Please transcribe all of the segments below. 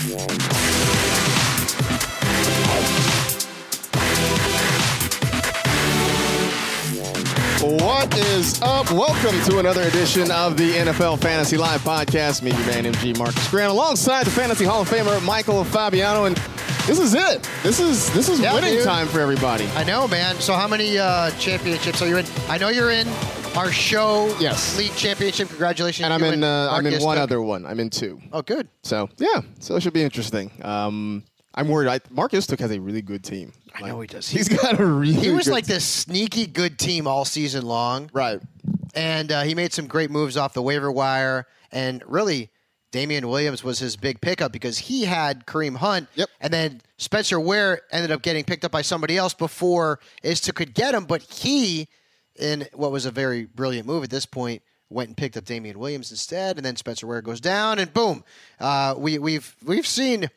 What is up? Welcome to another edition of the NFL Fantasy Live podcast. Me, your man, MG Marcus Graham, alongside the Fantasy Hall of Famer Michael Fabiano, and this is it. This is winning time for everybody. I know, man. So how many championships are you in? I know you're in our show league championship. Congratulations. And I'm in one other one. I'm in two. Oh, good. So, yeah. So it should be interesting. I'm worried. Marcus Took has a really good team. I know he does. He's got a really He was good like this sneaky good team all season long. Right. And he made some great moves off the waiver wire. And really, Damian Williams was his big pickup because he had Kareem Hunt. Yep. And then Spencer Ware ended up getting picked up by somebody else before Ista could get him. But he, in what was a very brilliant move at this point, went and picked up Damian Williams instead, and then Spencer Ware goes down, and boom, we've seen,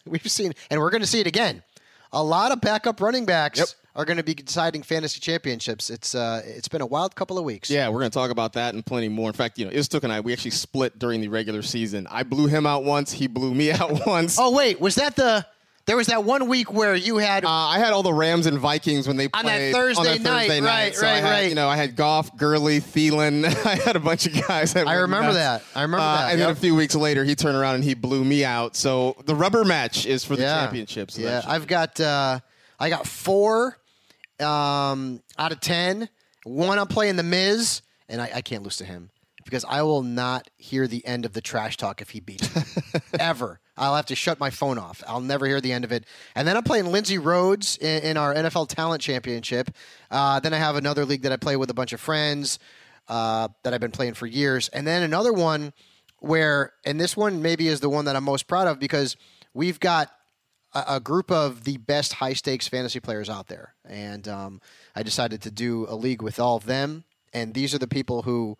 and we're going to see it again. A lot of backup running backs are going to be deciding fantasy championships. It's been a wild couple of weeks. Yeah, we're going to talk about that and plenty more. In fact, Istook and I, we actually split during the regular season. I blew him out once. He blew me out once. Oh wait, there was that 1 week where you had I had all the Rams and Vikings when they played on that Thursday night. Right, so I had Goff, Gurley, Thielen. I had a bunch of guys. I remember that. And then a few weeks later, he turned around and he blew me out. So the rubber match is for the championships. Yeah, I got 4 out of 10. One I'm playing the Miz, and I can't lose to him because I will not hear the end of the trash talk if he beats me ever. I'll have to shut my phone off. I'll never hear the end of it. And then I'm playing Lindsey Rhodes in our NFL Talent Championship. Then I have another league that I play with a bunch of friends that I've been playing for years. And then another one where, and this one maybe is the one that I'm most proud of because we've got a group of the best high-stakes fantasy players out there. And I decided to do a league with all of them. And these are the people who,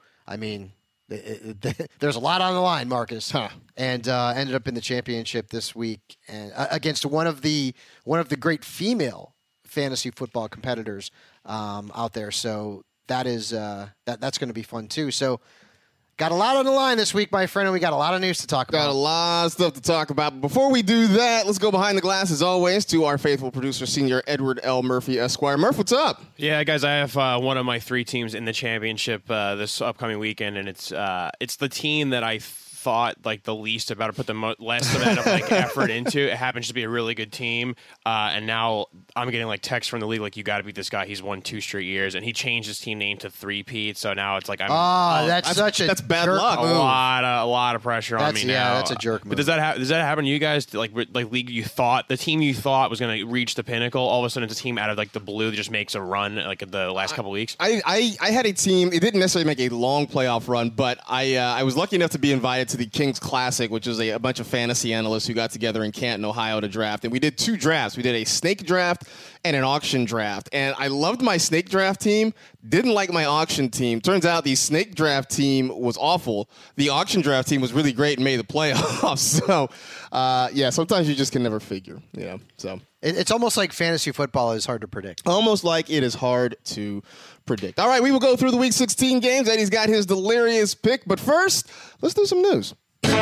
there's a lot on the line, Marcus, and ended up in the championship this week and against one of the great female fantasy football competitors out there. So that is that's going to be fun too. So got a lot on the line this week, my friend, and we got a lot of news to talk about. Got a lot of stuff to talk about. But before we do that, let's go behind the glass, as always, to our faithful producer, Senior Edward L. Murphy, Esquire. Murph, what's up? Yeah, guys, I have one of my 3 teams in the championship this upcoming weekend, and it's the team that I thought like the least about, or put the less amount of effort into. It happens to be a really good team, and now I'm getting texts from the league you got to beat this guy. He's won 2 straight years, and he changed his team name to 3-peat. So now it's like that's bad luck. A lot of pressure on me now. Yeah, that's a jerk move. But does that happen to you guys? Like league, the team you thought was going to reach the pinnacle, all of a sudden it's a team out of the blue that just makes a run the last couple weeks. I had a team. It didn't necessarily make a long playoff run, but I was lucky enough to be invited to the Kings Classic, which is a bunch of fantasy analysts who got together in Canton, Ohio to draft. And we did 2 drafts. We did a snake draft and an auction draft. And I loved my snake draft team, didn't like my auction team. Turns out the snake draft team was awful. The auction draft team was really great and made the playoffs. So, sometimes you just can never figure. So it's almost like fantasy football is hard to predict. Almost like it is hard to predict. All right, we will go through the Week 16 games. Eddie's got his delirious pick. But first, let's do some news.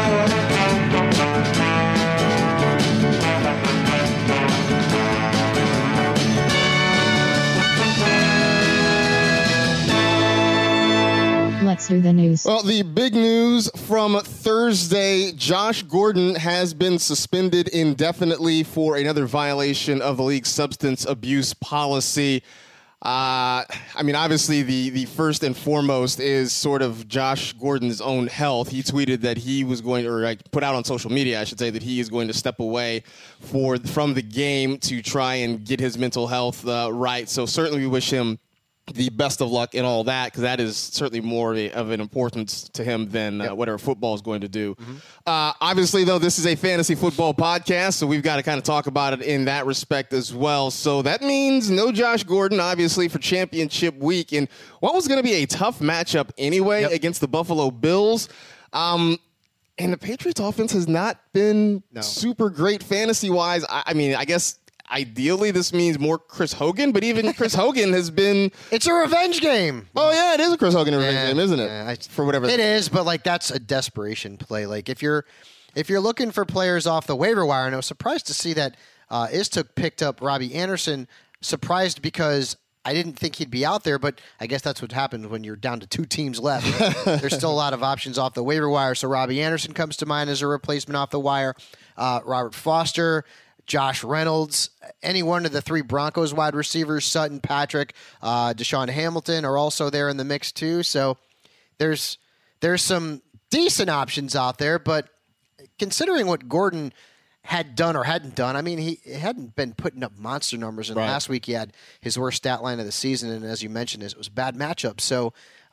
Let's do the news. Well, the big news from Thursday, Josh Gordon has been suspended indefinitely for another violation of the league's substance abuse policy. Obviously, the first and foremost is sort of Josh Gordon's own health. He tweeted that he was going to, or put out on social media, I should say, that he is going to step away from the game to try and get his mental health right. So certainly we wish him the best of luck in all that, because that is certainly more of an importance to him than whatever football is going to do. Mm-hmm. Obviously, though, this is a fantasy football podcast, so we've got to kind of talk about it in that respect as well. So that means no Josh Gordon, obviously, for championship week. And what was going to be a tough matchup anyway against the Buffalo Bills. And the Patriots offense has not been super great fantasy-wise. I guess ideally this means more Chris Hogan, but even Chris Hogan has been. It's a revenge game. Oh yeah, it is a Chris Hogan revenge game, isn't it? For whatever it is, but like that's a desperation play. Like if you're looking for players off the waiver wire, and I was surprised to see that Istuk picked up Robbie Anderson. Surprised because I didn't think he'd be out there, but I guess that's what happens when you're down to 2 teams left. There's still a lot of options off the waiver wire, so Robbie Anderson comes to mind as a replacement off the wire. Robert Foster, Josh Reynolds, any one of the 3 Broncos wide receivers, Sutton, Patrick, Deshaun Hamilton are also there in the mix too. So there's some decent options out there, but considering what Gordon had done or hadn't done. I mean, he hadn't been putting up monster numbers. And last week he had his worst stat line of the season. And as you mentioned, it was a bad matchup. So,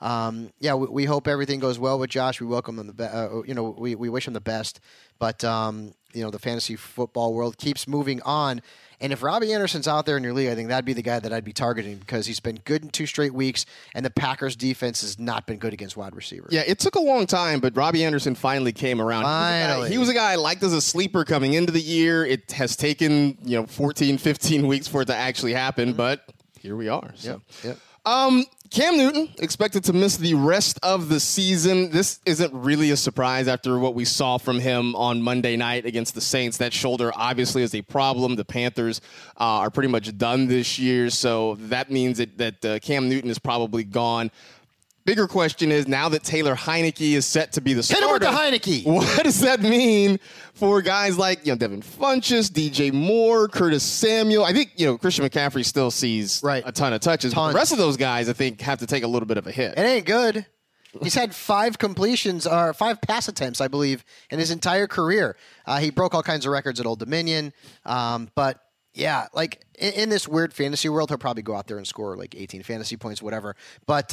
we hope everything goes well with Josh. We welcome him we wish him the best. But, the fantasy football world keeps moving on. And if Robbie Anderson's out there in your league, I think that'd be the guy that I'd be targeting because he's been good in 2 straight weeks, and the Packers' defense has not been good against wide receivers. Yeah, it took a long time, but Robbie Anderson finally came around. Finally. He was a guy I liked as a sleeper coming into the year. It has taken 14, 15 weeks for it to actually happen, but here we are. So. Yep. Cam Newton expected to miss the rest of the season. This isn't really a surprise after what we saw from him on Monday night against the Saints. That shoulder obviously is a problem. The Panthers are pretty much done this year, so that means that Cam Newton is probably gone. Bigger question is, now that Taylor Heineke is set to be the starter, hit him with the Heineke. What does that mean for guys like Devin Funchess, DJ Moore, Curtis Samuel? I think Christian McCaffrey still sees a ton of touches. But the rest of those guys, I think, have to take a little bit of a hit. It ain't good. He's had 5 completions or 5 pass attempts, I believe, in his entire career. He broke all kinds of records at Old Dominion, but. Yeah, like in this weird fantasy world, he'll probably go out there and score like 18 fantasy points, whatever. But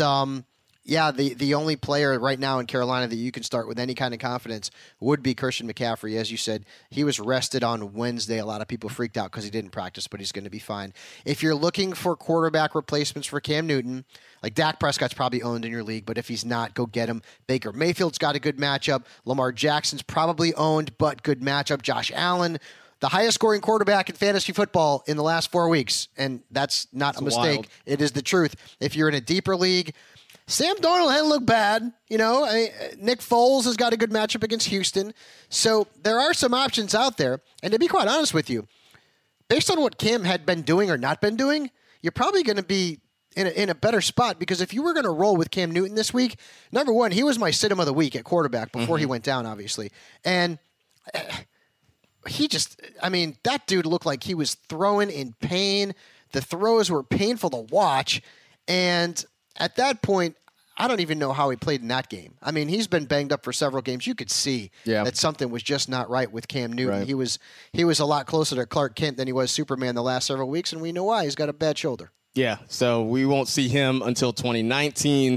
the only player right now in Carolina that you can start with any kind of confidence would be Christian McCaffrey. As you said, he was rested on Wednesday. A lot of people freaked out because he didn't practice, but he's going to be fine. If you're looking for quarterback replacements for Cam Newton, like Dak Prescott's probably owned in your league, but if he's not, go get him. Baker Mayfield's got a good matchup. Lamar Jackson's probably owned, but good matchup. Josh Allen, the highest scoring quarterback in fantasy football in the last 4 weeks. And that's not a mistake. Wild. It is the truth. If you're in a deeper league, Sam Darnold hadn't looked bad. Nick Foles has got a good matchup against Houston. So there are some options out there. And to be quite honest with you, based on what Cam had been doing or not been doing, you're probably going to be in a better spot because if you were going to roll with Cam Newton this week, number one, he was my sit-em of the week at quarterback before he went down, obviously. And that dude looked like he was throwing in pain. The throws were painful to watch. And at that point, I don't even know how he played in that game. I mean, he's been banged up for several games. You could see that something was just not right with Cam Newton. Right. He was a lot closer to Clark Kent than he was Superman the last several weeks, and we know why. He's got a bad shoulder. Yeah, so we won't see him until 2019.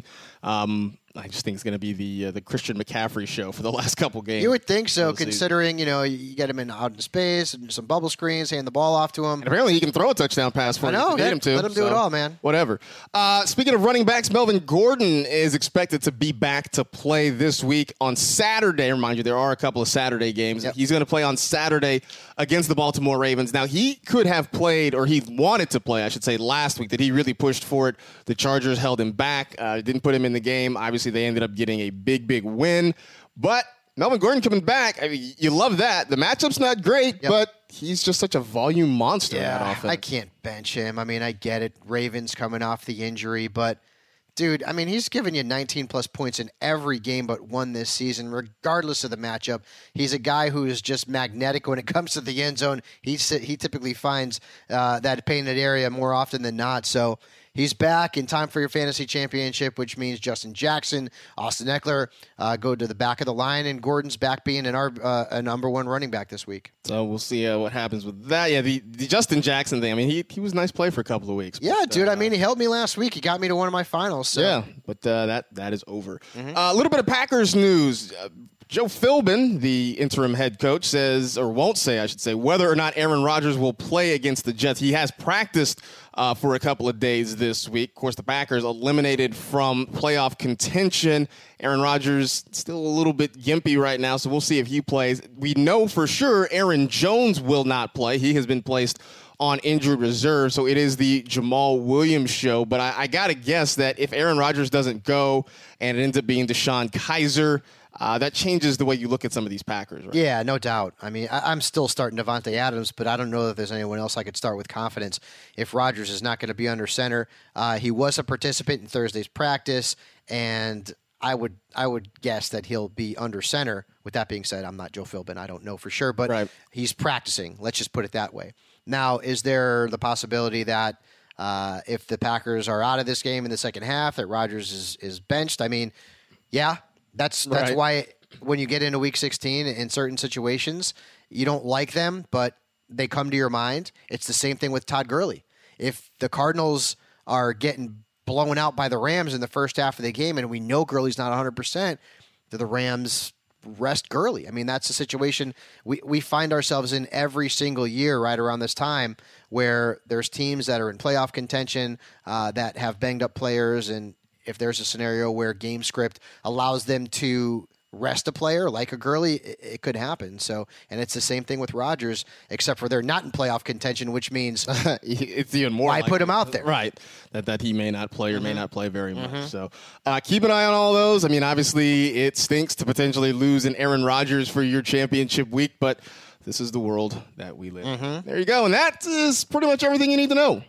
I just think it's going to be the Christian McCaffrey show for the last couple games. You would think so, considering you get him out in space and some bubble screens, hand the ball off to him. And apparently he can throw a touchdown pass for you if you need him to. Let him do it all, man. Whatever. Speaking of running backs, Melvin Gordon is expected to be back to play this week on Saturday. Remind you, there are a couple of Saturday games. Yep. He's going to play on Saturday against the Baltimore Ravens. Now, he could have played, or he wanted to play, I should say, last week, that he really pushed for it. The Chargers held him back, didn't put him in the game. Obviously, they ended up getting a big win. But Melvin Gordon coming back, I mean, you love that. The matchup's not great, but he's just such a volume monster in that offense. I can't bench him. I mean, I get it. Ravens coming off the injury, but dude, I mean, he's given you 19-plus points in every game but one this season, regardless of the matchup. He's a guy who is just magnetic when it comes to the end zone. He typically finds that painted area more often than not. So he's back in time for your fantasy championship, which means Justin Jackson, Austin Eckler go to the back of the line, and Gordon's back being a number one running back this week. So we'll see what happens with that. Yeah, the Justin Jackson thing, I mean, he was a nice play for a couple of weeks. Yeah, dude, I mean, he helped me last week. He got me to one of my finals. So. Yeah, but that is over. A little bit of Packers news. Joe Philbin, the interim head coach, says, or won't say, I should say, whether or not Aaron Rodgers will play against the Jets. He has practiced for a couple of days this week. Of course, the Packers eliminated from playoff contention. Aaron Rodgers still a little bit gimpy right now, so we'll see if he plays. We know for sure Aaron Jones will not play. He has been placed on injured reserve. So it is the Jamal Williams show. But I got to guess that if Aaron Rodgers doesn't go and it ends up being DeShone Kizer, that changes the way you look at some of these Packers, right? Yeah, no doubt. I mean, I'm still starting Devontae Adams, but I don't know that there's anyone else I could start with confidence if Rodgers is not going to be under center. He was a participant in Thursday's practice, and I would guess that he'll be under center. With that being said, I'm not Joe Philbin. I don't know for sure, but he's practicing. Let's just put it that way. Now, is there the possibility that if the Packers are out of this game in the second half, that Rodgers is benched? I mean, yeah. That's why when you get into Week 16 in certain situations, you don't like them, but they come to your mind. It's the same thing with Todd Gurley. If the Cardinals are getting blown out by the Rams in the first half of the game, and we know Gurley's not 100%, do the Rams rest Gurley? I mean, that's a situation we find ourselves in every single year right around this time, where there's teams that are in playoff contention that have banged up players, and if there's a scenario where game script allows them to rest a player like a Gurley, it could happen. So, and it's the same thing with Rodgers, except for they're not in playoff contention, which means it's even more. Why put him out there? Right. That he may not play or may not play very much. So keep an eye on all those. I mean, obviously it stinks to potentially lose an Aaron Rodgers for your championship week, but this is the world that we live in. There you go. And that is pretty much everything you need to know.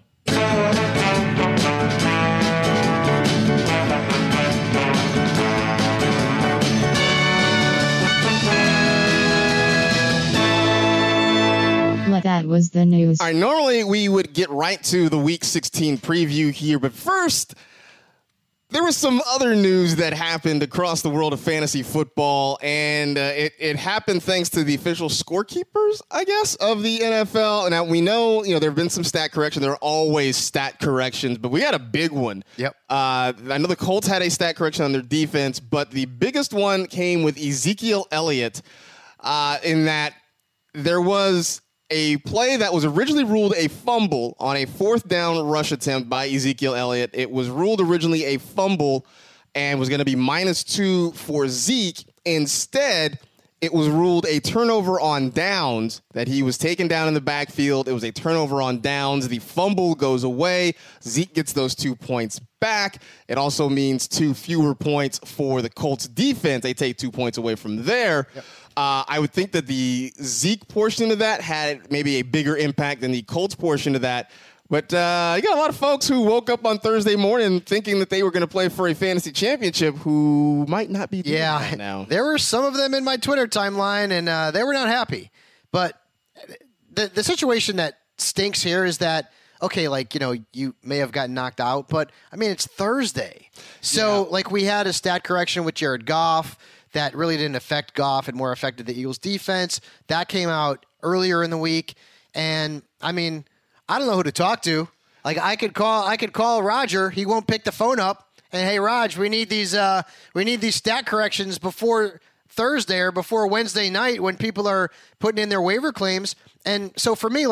That was the news. All right, normally we would get right to the Week 16 preview here, but first, there was some other news that happened across the world of fantasy football, and it happened thanks to the official scorekeepers, I guess, of the NFL. Now, we know, there have been some stat corrections. There are always stat corrections, but we got a big one. Yep. I know the Colts had a stat correction on their defense, but the biggest one came with Ezekiel Elliott in that there was a play that was originally ruled a fumble on a fourth down rush attempt by Ezekiel Elliott. It was ruled originally a fumble and was going to be -2 for Zeke. Instead, it was ruled a turnover on downs, that he was taken down in the backfield. It was a turnover on downs. The fumble goes away. Zeke gets those 2 points back. It also means 2 fewer points for the Colts defense. They take 2 points away from there. Yep. I would think that the Zeke portion of that had maybe a bigger impact than the Colts portion of that. But you got a lot of folks who woke up on Thursday morning thinking that they were going to play for a fantasy championship who might not be doing that now. There were some of them in my Twitter timeline, and they were not happy. But the situation that stinks here is that, okay, you may have gotten knocked out, but, I mean, it's Thursday. So, we had a stat correction with Jared Goff that really didn't affect Goff and more affected the Eagles' defense. That came out earlier in the week. And, I mean, I don't know who to talk to. I could call Roger. He won't pick the phone up. And, hey, Raj, we need these stat corrections before Thursday or before Wednesday night when people are putting in their waiver claims. And so for me,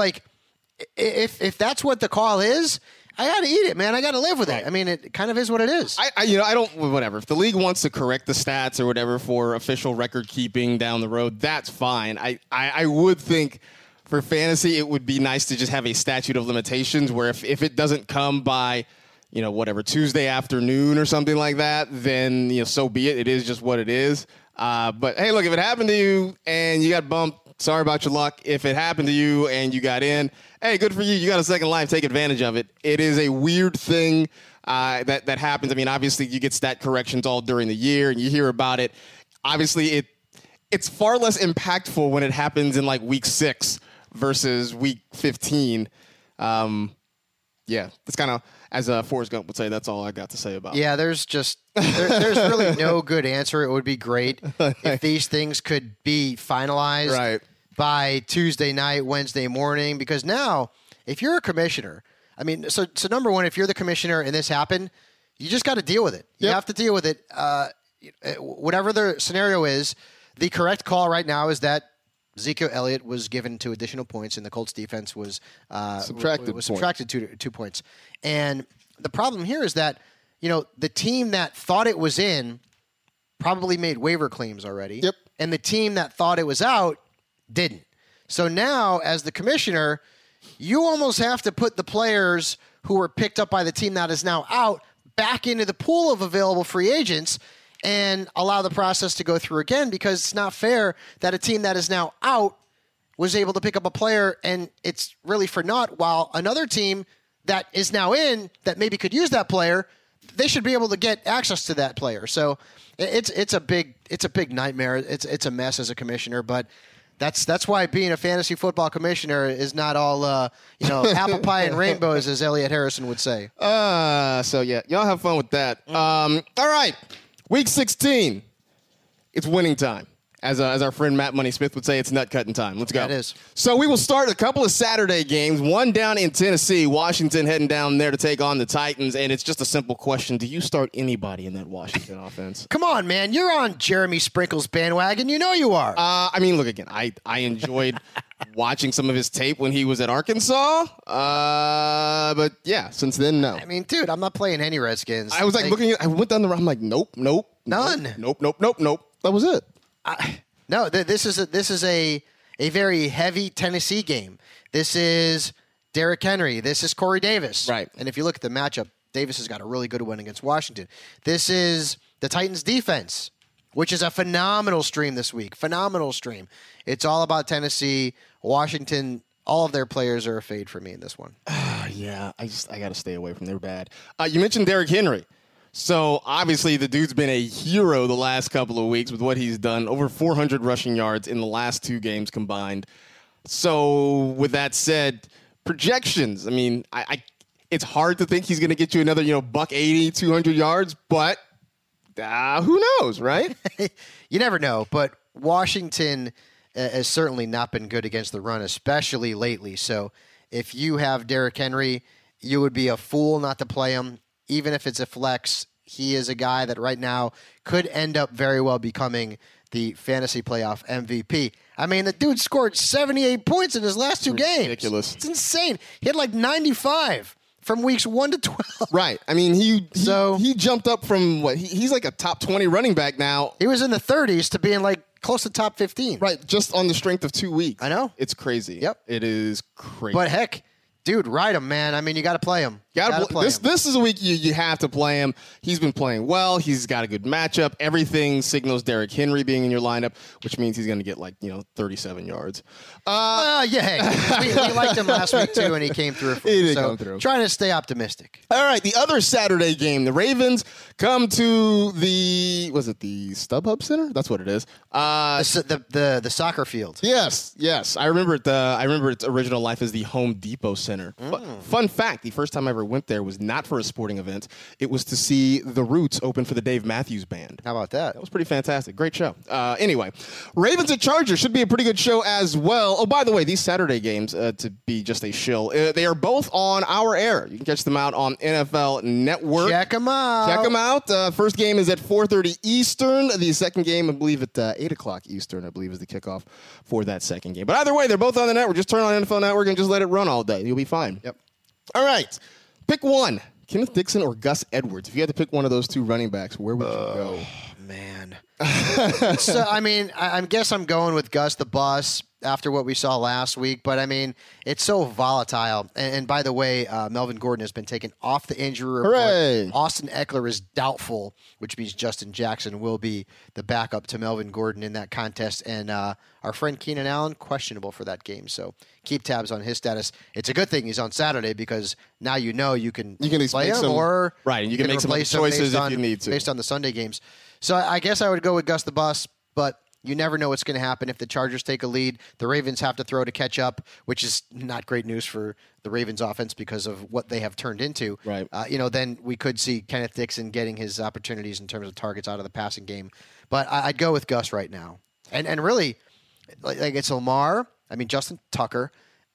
if that's what the call is, I got to eat it, man. I got to live with it. I mean, it kind of is what it is. I don't, whatever. If the league wants to correct the stats or whatever for official record keeping down the road, that's fine. I would think for fantasy, it would be nice to just have a statute of limitations where if it doesn't come by, Tuesday afternoon or something like that, then, so be it. It is just what it is. But hey, look, if it happened to you and you got bumped, sorry about your luck. If it happened to you and you got in, hey, good for you. You got a second life. Take advantage of it. It is a weird thing that happens. I mean, obviously, you get stat corrections all during the year, and you hear about it. Obviously, it's far less impactful when it happens in week 6 versus week 15. It's kind of, as Forrest Gump would say, that's all I got to say about it. Yeah, there's really no good answer. It would be great if these things could be finalized by Tuesday night, Wednesday morning, because now, if you're a commissioner, I mean, so number one, if you're the commissioner and this happened, you just got to deal with it. You have to deal with it. Whatever the scenario is, the correct call right now is that Ezekiel Elliott was given 2 additional points, and the Colts defense was subtracted 2 points. And the problem here is that, the team that thought it was in probably made waiver claims already. Yep. And the team that thought it was out didn't. So now, as the commissioner, you almost have to put the players who were picked up by the team that is now out back into the pool of available free agents and allow the process to go through again, because it's not fair that a team that is now out was able to pick up a player and it's really for naught, while another team that is now in that maybe could use that player, they should be able to get access to that player. So it's a big nightmare. It's a mess as a commissioner, but that's why being a fantasy football commissioner is not all apple pie and rainbows, as Elliot Harrison would say. So yeah, y'all have fun with that. All right, week 16, it's winning time. As our friend Matt Money Smith would say, it's nut cutting time. Let's go. Yeah, it is. So we will start a couple of Saturday games. One down in Tennessee, Washington heading down there to take on the Titans. And it's just a simple question: do you start anybody in that Washington offense? Come on, man, you're on Jeremy Sprinkle's bandwagon. You know you are. I mean, look again. I enjoyed watching some of his tape when he was at Arkansas. But yeah, since then, no. I mean, dude, I'm not playing any Redskins. I was looking at. I went down the road. I'm like, nope. None. Nope. That was it. No, this is a very heavy Tennessee game. This is Derrick Henry. This is Corey Davis. Right. And if you look at the matchup, Davis has got a really good win against Washington. This is the Titans defense, which is a phenomenal stream this week. Phenomenal stream. It's all about Tennessee. Washington, all of their players are a fade for me in this one. Yeah, I got to stay away from them. They're bad. You mentioned Derrick Henry. So, obviously, the dude's been a hero the last couple of weeks with what he's done. Over 400 rushing yards in the last 2 games combined. So, with that said, projections. I mean, it's hard to think he's going to get you another, $180, 200 yards, but who knows, right? You never know, but Washington has certainly not been good against the run, especially lately. So, if you have Derrick Henry, you would be a fool not to play him. Even if it's a flex, he is a guy that right now could end up very well becoming the fantasy playoff MVP. I mean, the dude scored 78 points in his last 2 games. Ridiculous. It's insane. He had like 95 from weeks 1 to 12. Right. I mean, he jumped up from what? He's like a top 20 running back now. He was in the 30s to being like close to top 15. Right, just on the strength of 2 weeks. I know. It's crazy. Yep. It is crazy. But heck, dude, ride him, man. I mean, you got to play him. This is a week you have to play him. He's been playing well. He's got a good matchup. Everything signals Derrick Henry being in your lineup, which means he's going to get 37 yards. Hey, we liked him last week too, and he came through. He did come through. Trying to stay optimistic. All right, the other Saturday game, the Ravens come to the StubHub Center? That's what it is. The soccer field. Yes. I remember it. I remember its original life as the Home Depot Center. Fun fact: the first time I ever went there was not for a sporting event. It was to see The Roots open for the Dave Matthews Band. How about that? That was pretty fantastic. Great show. Anyway, Ravens at Chargers should be a pretty good show as well. Oh, by the way, these Saturday games, to be just a shill, they are both on our air. You can catch them out on NFL Network. Check them out. First game is at 4:30 Eastern. The second game, I believe, at 8 o'clock Eastern, I believe, is the kickoff for that second game. But either way, they're both on the network. Just turn on NFL Network and just let it run all day. You'll be fine. Yep. All right. Pick one. Kenneth Dixon or Gus Edwards. If you had to pick one of those 2 running backs, where would you go? Man. So, I mean, I guess I'm going with Gus the Bus after what we saw last week. But, I mean, it's so volatile. And by the way, Melvin Gordon has been taken off the injury report. Hooray. Austin Eckler is doubtful, which means Justin Jackson will be the backup to Melvin Gordon in that contest. And our friend Keenan Allen, questionable for that game. So keep tabs on his status. It's a good thing he's on Saturday because now you can play him or right, and you can make some choices if you need to. Based on the Sunday games. So I guess I would go with Gus the Bus, but you never know what's going to happen. If the Chargers take a lead, the Ravens have to throw to catch up, which is not great news for the Ravens offense because of what they have turned into. Right. Then we could see Kenneth Dixon getting his opportunities in terms of targets out of the passing game. But I'd go with Gus right now. And really, like it's Lamar, Justin Tucker,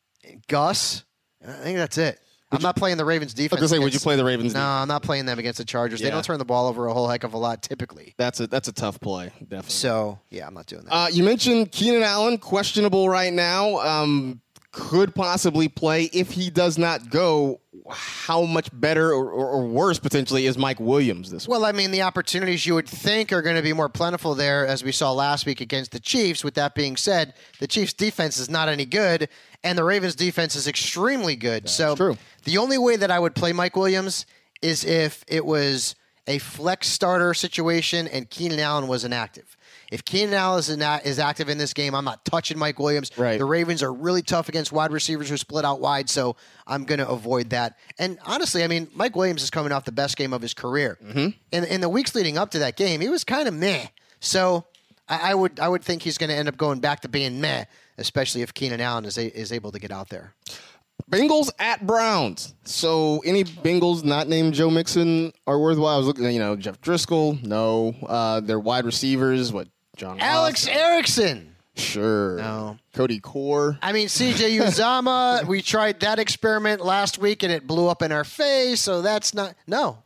Gus, I think that's it. I'm not playing the Ravens defense. I was going to say, would you play the Ravens No, defense? I'm not playing them against the Chargers. Yeah. They don't turn the ball over a whole heck of a lot typically. That's a tough play, definitely. So, yeah, I'm not doing that. You mentioned Keenan Allen, questionable right now. Could possibly play. If he does not go, how much better or worse potentially is Mike Williams this week? Well, I mean, the opportunities you would think are going to be more plentiful there, as we saw last week against the Chiefs. With that being said, the Chiefs' defense is not any good, and the Ravens' defense is extremely good. That's true. The only way that I would play Mike Williams is if it was a flex starter situation and Keenan Allen was inactive. If Keenan Allen is active in this game, I'm not touching Mike Williams. Right. The Ravens are really tough against wide receivers who split out wide, so I'm going to avoid that. And honestly, I mean, Mike Williams is coming off the best game of his career. Mm-hmm. In the weeks leading up to that game, he was kind of meh. So I would think he's going to end up going back to being meh, especially if Keenan Allen is able to get out there. Bengals at Browns. So any Bengals not named Joe Mixon are worthwhile? I was looking at, Jeff Driscoll. No. Their wide receivers, John Alex Ross? Erickson. Sure. No. Cody Core. I mean, CJ Uzama, we tried that experiment last week and it blew up in our face, so that's not – no.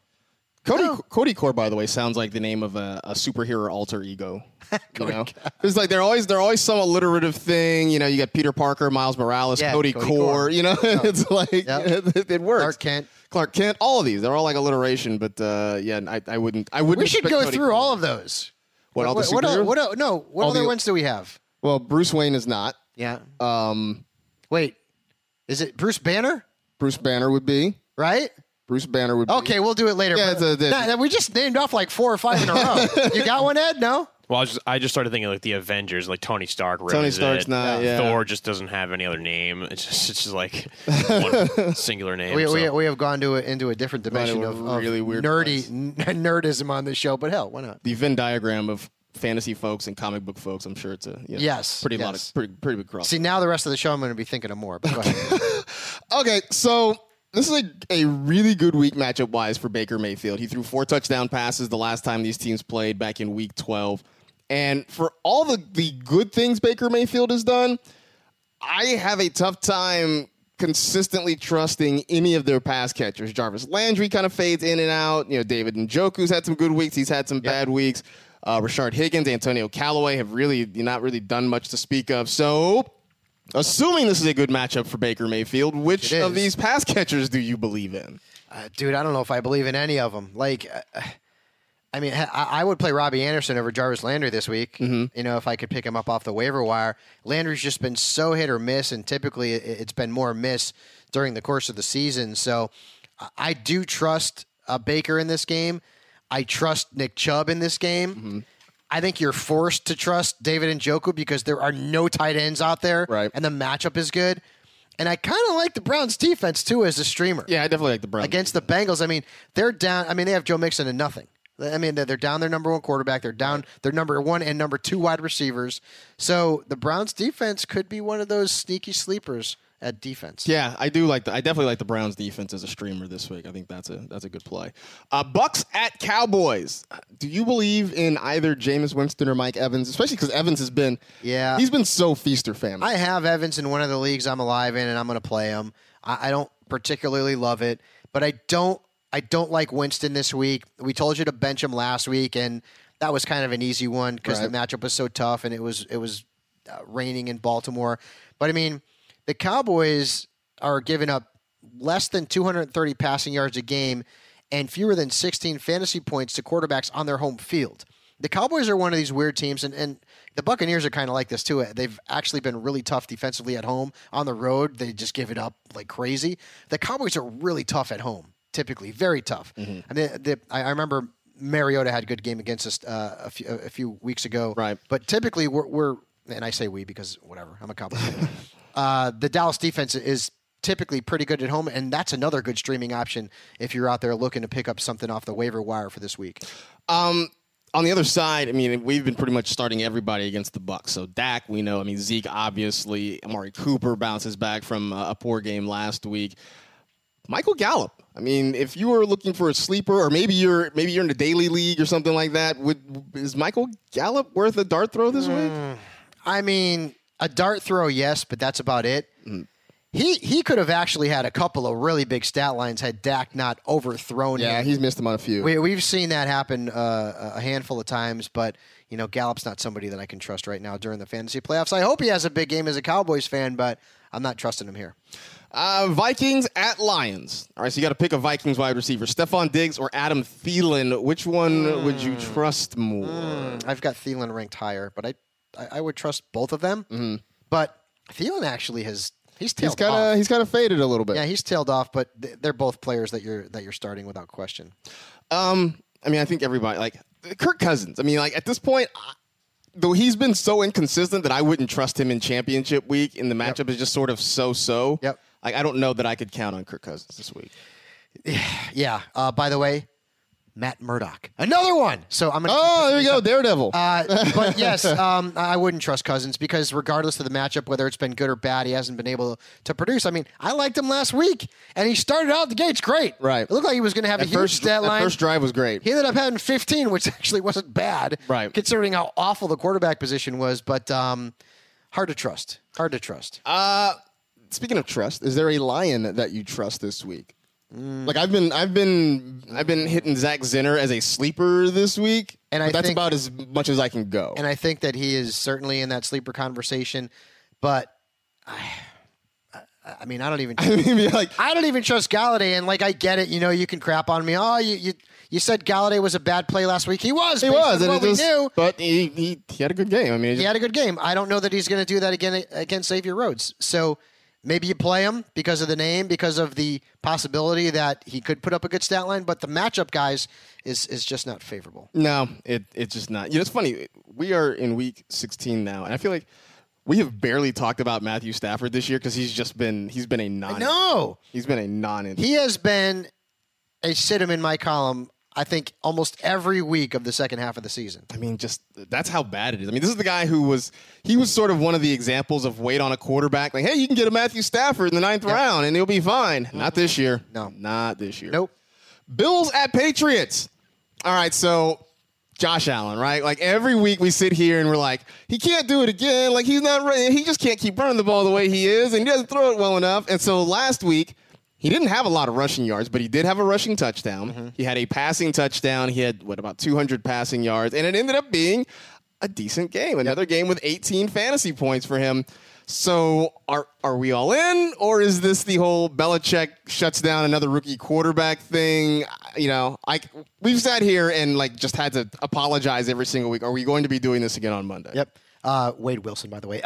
Cody Core, by the way, sounds like the name of a superhero alter ego. It's like they're always some alliterative thing. You got Peter Parker, Miles Morales, Cody Core. It's like it works. Clark Kent, all of these, they're all like alliteration. But I wouldn't. We should go Cody through Core. all of those. What all the superheroes? What other ones do we have? Well, Bruce Wayne is not. Yeah. Wait, is it Bruce Banner? Bruce Banner would be right. Bruce Banner would be. Okay, we'll do it later. Yeah, we just named off like 4 or 5 in a row. You got one, Ed? No? Well, I just started thinking like the Avengers, like Tony Stark. Tony Stark's not. Yeah. Thor just doesn't have any other name. It's just like one singular name. We have gone into a different dimension of really weird nerdism on this show, but hell, why not? The Venn diagram of fantasy folks and comic book folks. I'm sure it's a pretty big cross. See, now the rest of the show, I'm going to be thinking of more. But go ahead. Okay, so. This is a really good week matchup-wise for Baker Mayfield. He threw 4 touchdown passes the last time these teams played back in Week 12. And for all the good things Baker Mayfield has done, I have a tough time consistently trusting any of their pass catchers. Jarvis Landry kind of fades in and out. David Njoku's had some good weeks. He's had some bad weeks. Rashard Higgins, Antonio Callaway have not really done much to speak of. So... assuming this is a good matchup for Baker Mayfield, which of these pass catchers do you believe in? Dude, I don't know if I believe in any of them. I would play Robbie Anderson over Jarvis Landry this week, if I could pick him up off the waiver wire. Landry's just been so hit or miss, and typically it's been more miss during the course of the season. So I do trust Baker in this game. I trust Nick Chubb in this game. Mm-hmm. I think you're forced to trust David Njoku because there are no tight ends out there, and the matchup is good. And I kind of like the Browns' defense, too, as a streamer. Yeah, I definitely like the Browns. Against the Bengals, I mean, they're down. I mean, they have Joe Mixon and nothing. I mean, they're down their number 1 quarterback. They're down their number 1 and number 2 wide receivers. So the Browns' defense could be one of those sneaky sleepers at defense. Yeah, I definitely like the Browns defense as a streamer this week. I think that's a good play. Bucks at Cowboys. Do you believe in either Jameis Winston or Mike Evans? Especially because Evans he's been so feast or famine. I have Evans in one of the leagues I'm alive in, and I'm going to play him. I don't particularly love it, but I don't like Winston this week. We told you to bench him last week, and that was kind of an easy one because the matchup was so tough, and it was raining in Baltimore. But I mean, the Cowboys are giving up less than 230 passing yards a game and fewer than 16 fantasy points to quarterbacks on their home field. The Cowboys are one of these weird teams, and the Buccaneers are kind of like this too. They've actually been really tough defensively at home. On the road, they just give it up like crazy. The Cowboys are really tough at home, typically, very tough. Mm-hmm. I mean, I remember Mariota had a good game against us a few weeks ago. Right. But typically, we're and I say we because whatever, I'm a Cowboys fan. The Dallas defense is typically pretty good at home, and that's another good streaming option if you're out there looking to pick up something off the waiver wire for this week. On the other side, I mean, we've been pretty much starting everybody against the Bucs. So Dak, we know. I mean, Zeke, obviously. Amari Cooper bounces back from a poor game last week. Michael Gallup. I mean, if you were looking for a sleeper, or maybe you're in a daily league or something like that, is Michael Gallup worth a dart throw this week? I mean, a dart throw, yes, but that's about it. Mm. He could have actually had a couple of really big stat lines had Dak not overthrown him. Yeah, he's missed him on a few. We've seen that happen a handful of times, but Gallup's not somebody that I can trust right now during the fantasy playoffs. I hope he has a big game as a Cowboys fan, but I'm not trusting him here. Vikings at Lions. All right, so you got to pick a Vikings wide receiver. Stephon Diggs or Adam Thielen. Which one would you trust more? I've got Thielen ranked higher, but I would trust both of them. Mm-hmm. But Thielen actually he's tailed off. He's kind of faded a little bit. Yeah, he's tailed off, but they're both players that you're starting without question. I think everybody, like Kirk Cousins. At this point, though he's been so inconsistent that I wouldn't trust him in championship week, and the matchup is just sort of so-so. Yep. I don't know that I could count on Kirk Cousins this week. Yeah. By the way, Matt Murdock, another one. So I'm gonna. Oh, there you go, Daredevil. But yes, I wouldn't trust Cousins because regardless of the matchup, whether it's been good or bad, he hasn't been able to produce. I liked him last week, and he started out the gates great. Right. It looked like he was going to have a huge stat line. That first drive was great. He ended up having 15, which actually wasn't bad, right? Considering how awful the quarterback position was. But hard to trust. Speaking of trust, is there a Lion that you trust this week? Like I've been hitting Zach Zinner as a sleeper this week, and that's about as much as I can go. And I think that he is certainly in that sleeper conversation, but I don't even. I don't even trust Galladay, and I get it. You can crap on me. Oh, you said Galladay was a bad play last week. He was. And we knew. But he had a good game. He had a good game. I don't know that he's going to do that again against Xavier Rhodes. So. Maybe you play him because of the name, because of the possibility that he could put up a good stat line, but the matchup, guys, is just not favorable. No, it's just not. It's funny. We are in week 16 now, and I feel like we have barely talked about Matthew Stafford this year because he's been a non. No, he's been a non. He has been a sit-em in my column. I think almost every week of the second half of the season. That's how bad it is. This is the guy who was sort of one of the examples of wait on a quarterback. Like, hey, you can get a Matthew Stafford in the 9th round and he'll be fine. Mm-hmm. Not this year. No. Not this year. Nope. Bills at Patriots. All right, so Josh Allen, right? Like every week we sit here and we're like, he can't do it again. Like he's not ready. He just can't keep running the ball the way he is, and he doesn't throw it well enough. And so last week, he didn't have a lot of rushing yards, but he did have a rushing touchdown. Mm-hmm. He had a passing touchdown. He had, about 200 passing yards, and it ended up being a decent game. Another game with 18 fantasy points for him. So are we all in, or is this the whole Belichick shuts down another rookie quarterback thing? We've sat here and just had to apologize every single week. Are we going to be doing this again on Monday? Yep. Wade Wilson, by the way.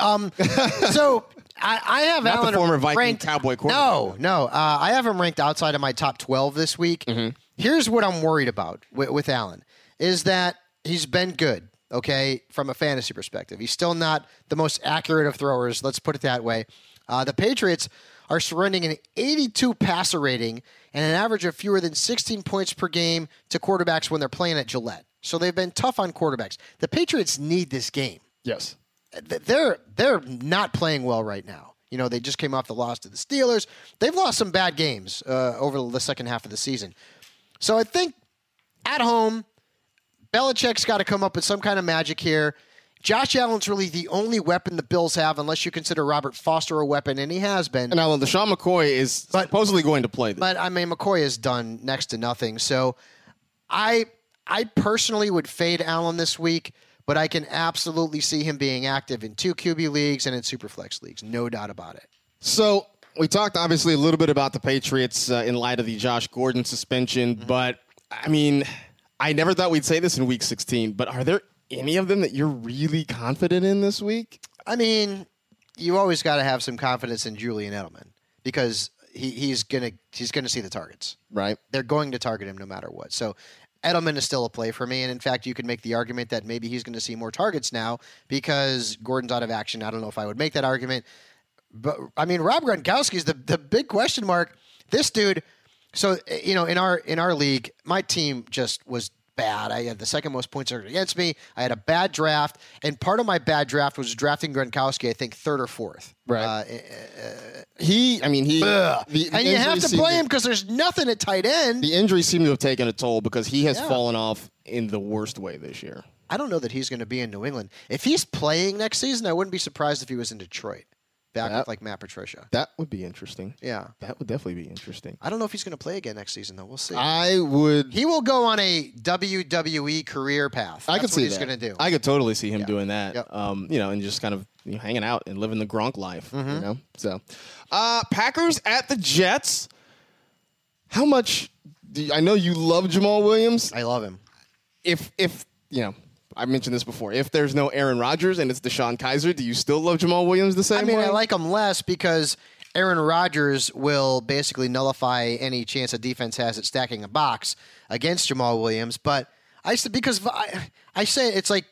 So I have not Allen the former Viking ranked, Cowboy quarterback. No. I have him ranked outside of my top 12 this week. Mm-hmm. Here's what I'm worried about with Allen is that he's been good. Okay, from a fantasy perspective, he's still not the most accurate of throwers. Let's put it that way. The Patriots are surrendering an 82 passer rating and an average of fewer than 16 points per game to quarterbacks when they're playing at Gillette. So they've been tough on quarterbacks. The Patriots need this game. Yes. They're not playing well right now. They just came off the loss to the Steelers. They've lost some bad games over the second half of the season. So I think at home, Belichick's got to come up with some kind of magic here. Josh Allen's really the only weapon the Bills have, unless you consider Robert Foster a weapon, and he has been. And now LeSean McCoy is supposedly going to play this. But, McCoy has done next to nothing. So I personally would fade Allen this week, but I can absolutely see him being active in 2 QB leagues and in Superflex leagues. No doubt about it. So we talked, obviously, a little bit about the Patriots in light of the Josh Gordon suspension, but, I never thought we'd say this in Week 16, but are there any of them that you're really confident in this week? You always got to have some confidence in Julian Edelman because he's gonna see the targets. Right. They're going to target him no matter what. So Edelman is still a play for me, and in fact, you could make the argument that maybe he's going to see more targets now because Gordon's out of action. I don't know if I would make that argument, but Rob Gronkowski is the big question mark. This dude. So, in our league, my team just was bad. I had the second most points against me. I had a bad draft, and part of my bad draft was drafting Gronkowski, I think, 3rd or 4th. Right. And you have to play him because there's nothing at tight end. The injuries seem to have taken a toll because he has fallen off in the worst way this year. I don't know that he's going to be in New England. If he's playing next season, I wouldn't be surprised if he was in Detroit back with like Matt Patricia. That would be interesting. Yeah. That would definitely be interesting. I don't know if he's going to play again next season, though. We'll see. I would. He will go on a WWE career path. I could see what he's that. going to do. I could totally see him doing that. Yep. And just kind of hanging out and living the Gronk life. So, Packers at the Jets. How much? I know you love Jamal Williams. I love him. If I mentioned this before. If there's no Aaron Rodgers and it's Deshaun Kaiser, do you still love Jamal Williams the same way? I like him less because Aaron Rodgers will basically nullify any chance a defense has at stacking a box against Jamal Williams. But I say it's like,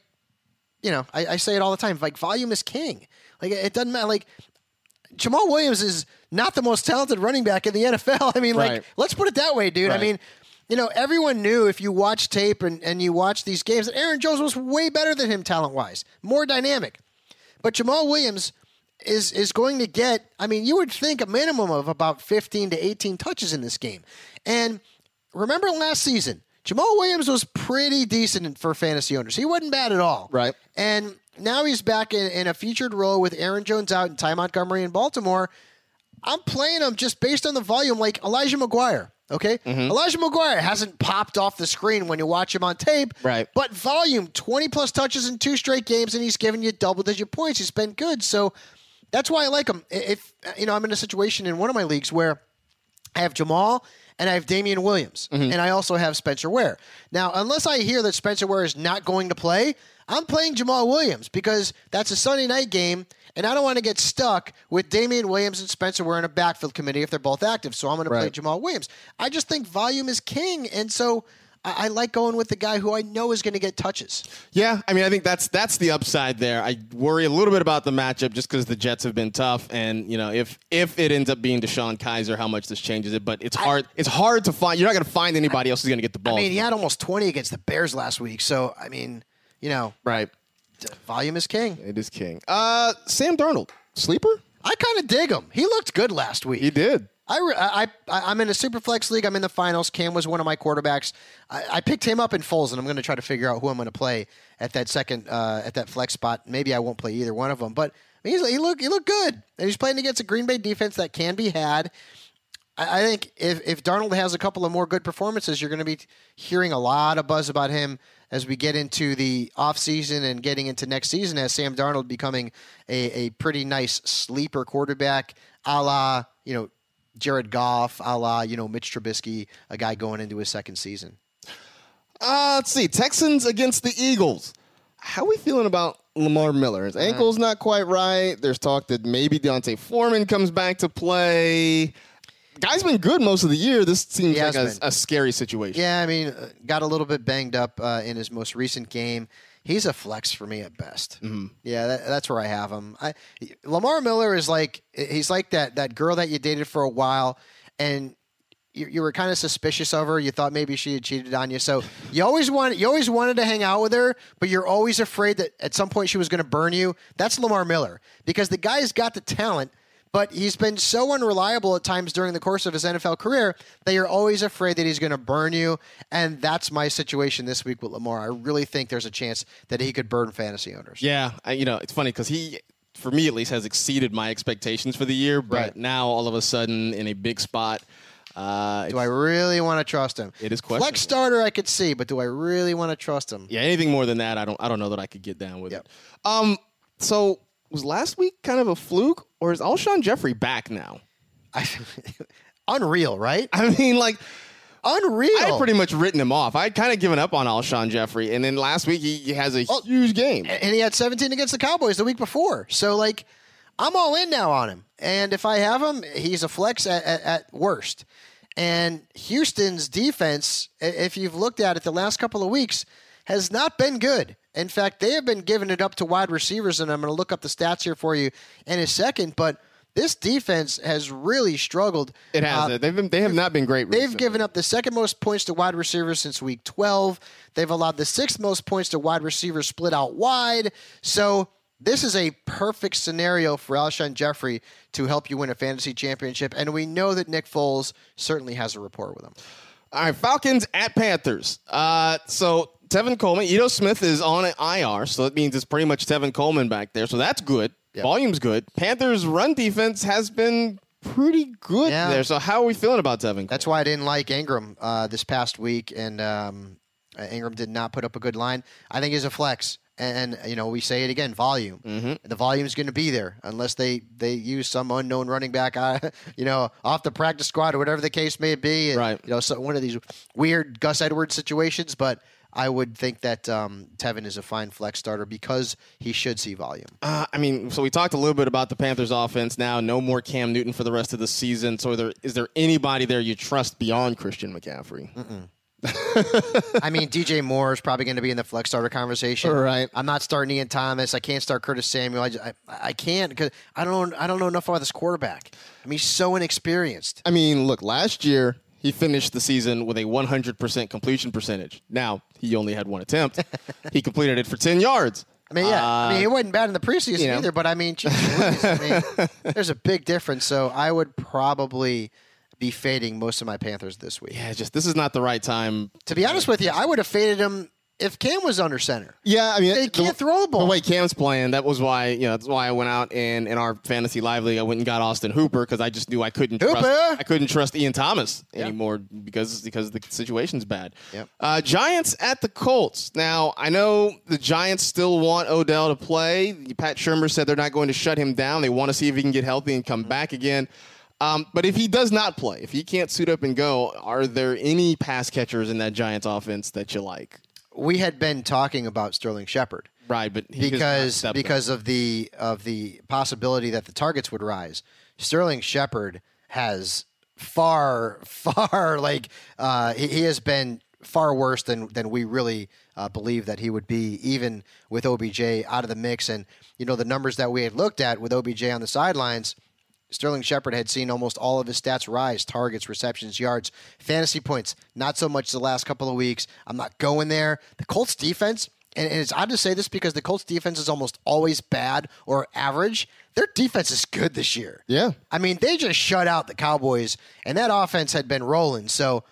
I say it all the time. Like, volume is king. Like, it doesn't matter. Like, Jamal Williams is not the most talented running back in the NFL. I mean, Right. let's put it that way, dude. Right. I mean, everyone knew if you watch tape and you watch these games that Aaron Jones was way better than him talent-wise, more dynamic. But Jamal Williams is going to get, you would think a minimum of about 15 to 18 touches in this game. And remember last season, Jamal Williams was pretty decent for fantasy owners. He wasn't bad at all. Right. And now he's back in a featured role with Aaron Jones out and Ty Montgomery in Baltimore. I'm playing him just based on the volume like Elijah McGuire. Okay? Elijah McGuire hasn't popped off the screen when you watch him on tape. Right. But volume, 20-plus touches in 2 straight games, and he's giving you double-digit points. He's been good. So that's why I like him. If I'm in a situation in one of my leagues where I have Jamal and I have Damian Williams, and I also have Spencer Ware. Now, unless I hear that Spencer Ware is not going to play, I'm playing Jamal Williams because that's a Sunday night game, and I don't want to get stuck with Damian Williams and Spencer Ware in a backfield committee if they're both active. So I'm going to play Jamal Williams. I just think volume is king, and so I like going with the guy who I know is going to get touches. Yeah, I think that's the upside there. I worry a little bit about the matchup just because the Jets have been tough, and if it ends up being Deshaun Kaiser, how much this changes it. But it's hard. It's hard to find. You're not going to find anybody else who's going to get the ball. He had almost 20 against the Bears last week. So right. Volume is king. It is king. Sam Darnold, sleeper? I kind of dig him. He looked good last week. He did. I'm in a super flex league. I'm in the finals. Cam was one of my quarterbacks. I picked him up in Foles, and I'm going to try to figure out who I'm going to play at that second at that flex spot. Maybe I won't play either one of them, but he looked good, and he's playing against a Green Bay defense that can be had. I think if Darnold has a couple of more good performances, you're going to be hearing a lot of buzz about him as we get into the offseason and getting into next season as Sam Darnold becoming a pretty nice sleeper quarterback a la, Jared Goff, a la, Mitch Trubisky, a guy going into his second season. Let's see. Texans against the Eagles. How are we feeling about Lamar Miller? His ankle's not quite right. There's talk that maybe Deontay Foreman comes back to play. Guy's been good most of the year. This seems like a scary situation. Yeah, got a little bit banged up in his most recent game. He's a flex for me at best. Mm-hmm. Yeah, that's where I have him. Lamar Miller is he's like that girl that you dated for a while, and you were kind of suspicious of her. You thought maybe she had cheated on you, so you always wanted to hang out with her, but you're always afraid that at some point she was going to burn you. That's Lamar Miller because the guy's got the talent. But he's been so unreliable at times during the course of his NFL career that you're always afraid that he's going to burn you. And that's my situation this week with Lamar. I really think there's a chance that he could burn fantasy owners. Yeah, it's funny because he, for me at least, has exceeded my expectations for the year. But now all of a sudden in a big spot. Do I really want to trust him? It is questionable. Flex starter I could see, but do I really want to trust him? Yeah, anything more than that, I don't know that I could get down with it. So was last week kind of a fluke, or is Alshon Jeffrey back now? Unreal, right? Unreal. I had pretty much written him off. I'd kind of given up on Alshon Jeffrey, and then last week he has a huge game. And he had 17 against the Cowboys the week before. So, I'm all in now on him. And if I have him, he's a flex at worst. And Houston's defense, if you've looked at it the last couple of weeks, has not been good. In fact, they have been giving it up to wide receivers, and I'm going to look up the stats here for you in a second, but this defense has really struggled. It has. They have not been great recently. They've given up the second most points to wide receivers since week 12. They've allowed the sixth most points to wide receivers split out wide. So this is a perfect scenario for Alshon Jeffrey to help you win a fantasy championship, and we know that Nick Foles certainly has a rapport with him. All right, Falcons at Panthers. So Tevin Coleman, Ito Smith is on an IR, so that means it's pretty much Tevin Coleman back there. So that's good. Volume's good. Panthers' run defense has been pretty good there. So how are we feeling about Tevin? That's why I didn't like Ingram this past week, and Ingram did not put up a good line. I think he's a flex. And, we say it again, volume. Mm-hmm. The volume's going to be there unless they use some unknown running back, off the practice squad or whatever the case may be. And, right. So one of these weird Gus Edwards situations. But I would think that Tevin is a fine flex starter because he should see volume. So we talked a little bit about the Panthers offense now. No more Cam Newton for the rest of the season. So is there anybody there you trust beyond Christian McCaffrey? Mm-mm. DJ Moore is probably going to be in the flex starter conversation. Right. I'm not starting Ian Thomas. I can't start Curtis Samuel. I can't because I don't know enough about this quarterback. He's so inexperienced. Look, last year he finished the season with a 100% completion percentage. Now, he only had one attempt. He completed it for 10 yards. He wasn't bad in the preseason either, but there's a big difference. So I would probably be fading most of my Panthers this week. Yeah, this is not the right time. To be honest with you, I would have faded him if Cam was under center. Yeah, they can't throw the ball. The way Cam's playing, that was why that's why I went out and in our fantasy live league I went and got Austin Hooper because I just knew I couldn't trust Ian Thomas anymore because the situation's bad. Yep. Giants at the Colts. Now I know the Giants still want Odell to play. Pat Shurmur said they're not going to shut him down. They want to see if he can get healthy and come back again. But if he does not play, if he can't suit up and go, are there any pass catchers in that Giants offense that you like? We had been talking about Sterling Shepard. Right, but because of the possibility that the targets would rise. Sterling Shepard has far he has been far worse than we really believe that he would be, even with OBJ out of the mix. And the numbers that we had looked at with OBJ on the sidelines, Sterling Shepard had seen almost all of his stats rise: targets, receptions, yards, fantasy points. Not so much the last couple of weeks. I'm not going there. The Colts defense, and it's odd to say this because the Colts defense is almost always bad or average. Their defense is good this year. Yeah. They just shut out the Cowboys, and that offense had been rolling. So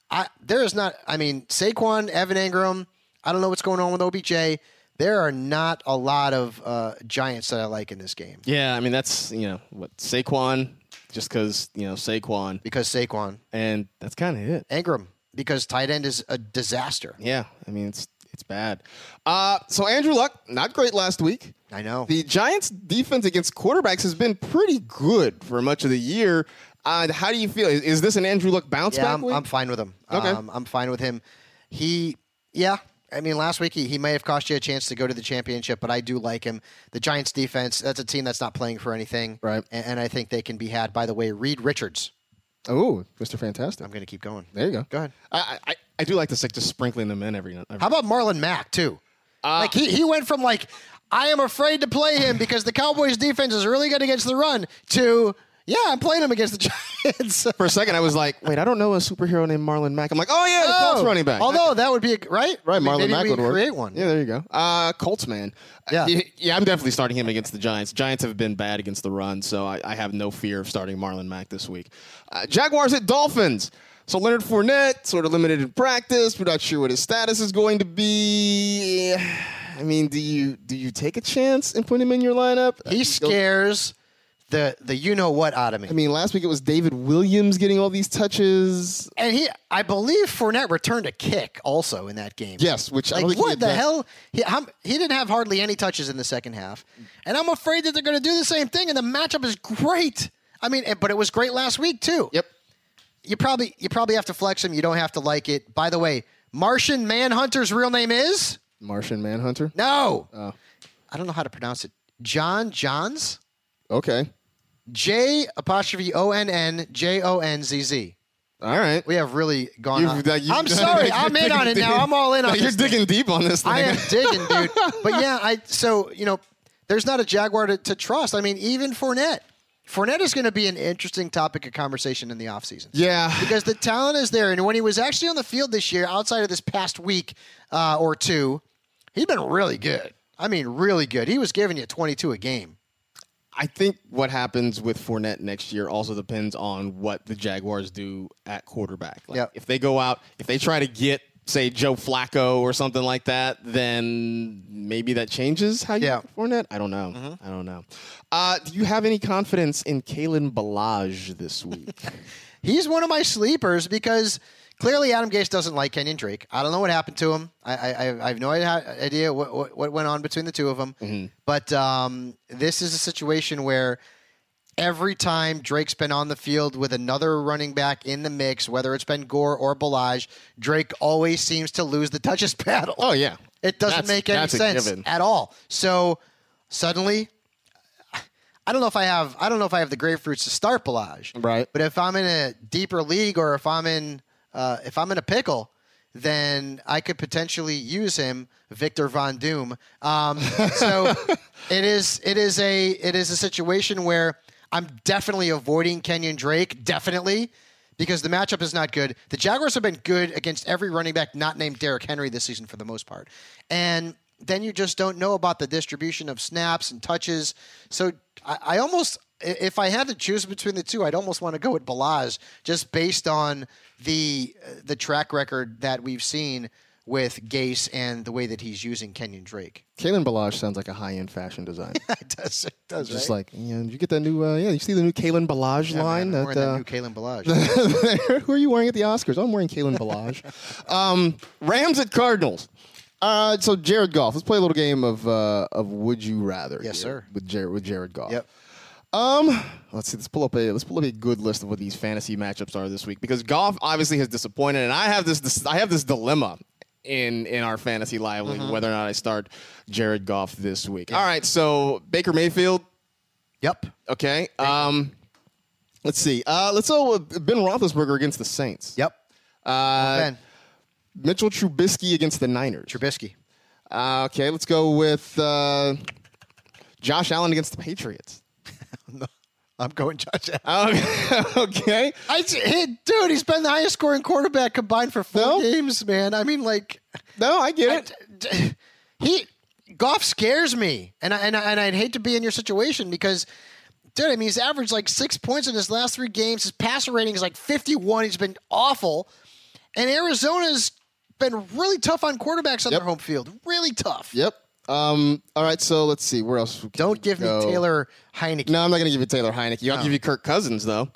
Saquon, Evan Ingram, I don't know what's going on with OBJ. There are not a lot of Giants that I like in this game. Yeah, that's, Saquon, just because, Saquon. Because Saquon. And that's kind of it. Ingram, because tight end is a disaster. Yeah, it's bad. So Andrew Luck, not great last week. I know. The Giants' defense against quarterbacks has been pretty good for much of the year. How do you feel? Is this an Andrew Luck bounce back week? I'm fine with him. Okay. I'm fine with him. Last week he may have cost you a chance to go to the championship, but I do like him. The Giants defense, that's a team that's not playing for anything. Right. And I think they can be had. By the way, Reed Richards. Oh, Mr. Fantastic. I'm going to keep going. There you go. Go ahead. I do like just sprinkling them in every night. How about Marlon Mack, too? He went from I am afraid to play him because the Cowboys defense is really good against the run to, I'm playing him against the Giants. For a second, I was like, wait, I don't know a superhero named Marlon Mack. I'm like, oh, yeah, the Colts running back. Although that would be, right? Right, Marlon Mack would work. Create one. Yeah, there you go. Colts, man. Yeah. I'm definitely starting him against the Giants. Giants have been bad against the run, so I have no fear of starting Marlon Mack this week. Jaguars at Dolphins. So Leonard Fournette, sort of limited in practice. We're not sure what his status is going to be. Do you take a chance and put him in your lineup? He scares the you-know-what out of me. Last week it was David Williams getting all these touches. And I believe Fournette returned a kick also in that game. Yes, which I don't think what the hell? He didn't have hardly any touches in the second half. And I'm afraid that they're going to do the same thing, and the matchup is great. But it was great last week, too. Yep. You probably have to flex him. You don't have to like it. By the way, Martian Manhunter's real name is? Martian Manhunter? No. Oh. I don't know how to pronounce it. Johns? Okay. J'_ONNJONZZ. All right. We have really gone on. I'm sorry. I'm in on it now. I'm all in on it. You're digging deep on this thing. I am digging, dude. But there's not a Jaguar to trust. Even Fournette. Fournette is going to be an interesting topic of conversation in the offseason. Yeah. Because the talent is there. And when he was actually on the field this year, outside of this past week or two, he'd been really good. Really good. He was giving you 22 a game. I think what happens with Fournette next year also depends on what the Jaguars do at quarterback. If they go out, if they try to get say Joe Flacco or something like that, then maybe that changes how you look for Fournette. I don't know. I don't know. Do you have any confidence in Kalen Ballage this week? He's one of my sleepers because clearly Adam Gase doesn't like Kenyon Drake. I don't know what happened to him. I have no idea what went on between the two of them. But this is a situation where every time Drake's been on the field with another running back in the mix, whether it's been Gore or Ballage, Drake always seems to lose the touches battle. Oh, yeah. It doesn't make any sense at all. So suddenly, I don't know if I have the grapefruits to start Ballage. Right. But if I'm in a deeper league or if I'm in a pickle, then I could potentially use him, Victor Von Doom. So it is a situation where I'm definitely avoiding Kenyon Drake, definitely, because the matchup is not good. The Jaguars have been good against every running back not named Derrick Henry this season for the most part. And then you just don't know about the distribution of snaps and touches. So I almost, if I had to choose between the two, I'd almost want to go with Ballage just based on the track record that we've seen with Gase and the way that he's using Kenyon Drake. Kalen Ballage sounds like a high-end fashion design. It does. Just right? like, did you get that new, you see the new Kalen Ballage line? Man, I'm wearing that new Kalen Ballage. Who are you wearing at the Oscars? I'm wearing Kalen Ballage. Rams at Cardinals. So Jared Goff. Let's play a little game of Would You Rather. Yes, here sir. With Jared Goff. Yep. Let's see. Let's pull up a good list of what these fantasy matchups are this week because Goff obviously has disappointed, and I have this dilemma in our fantasy live league whether or not I start Jared Goff this week. Yeah. All right. So Baker Mayfield. Yep. Okay. Let's see. Let's go with Ben Roethlisberger against the Saints. Yep. Ben. Mitchell Trubisky against the Niners. Trubisky. Okay, let's go with Josh Allen against the Patriots. No, I'm going Josh Allen. Okay. Dude, he's been the highest scoring quarterback combined for 4 games, man. I mean, like, no, I get it. Goff scares me, and I'd hate to be in your situation because, dude, I mean, he's averaged like 6 points in his last 3 games. His passer rating is like 51. He's been awful, and Arizona's been really tough on quarterbacks on their home field. Really tough. Yep. All right, so let's see. Where else? Don't give me Taylor Heineke. No, I'm not going to give you Taylor Heineke. I'll give you Kirk Cousins, though.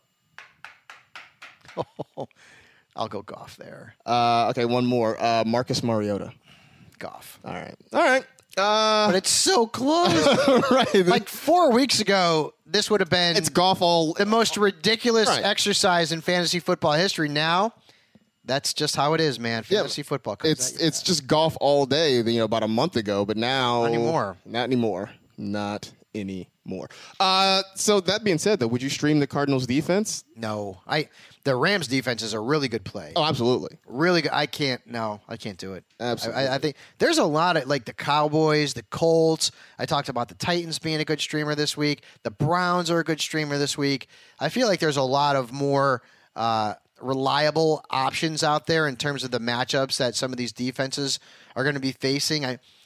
I'll go Goff there. Okay, one more. Marcus Mariota. Goff. All right. But it's so close. Right. Like 4 weeks ago, this would have been It's Goff all the most ridiculous exercise in fantasy football history. Now, that's just how it is, man. Fantasy football. It's just Goff all day. About a month ago, but now Not anymore. Not anymore. So that being said, though, would you stream the Cardinals defense? No, the Rams defense is a really good play. Oh, absolutely. Really good. I can't do it. Absolutely. I think there's a lot of like the Cowboys, the Colts. I talked about the Titans being a good streamer this week. The Browns are a good streamer this week. I feel like there's a lot of more reliable options out there in terms of the matchups that some of these defenses are going to be facing.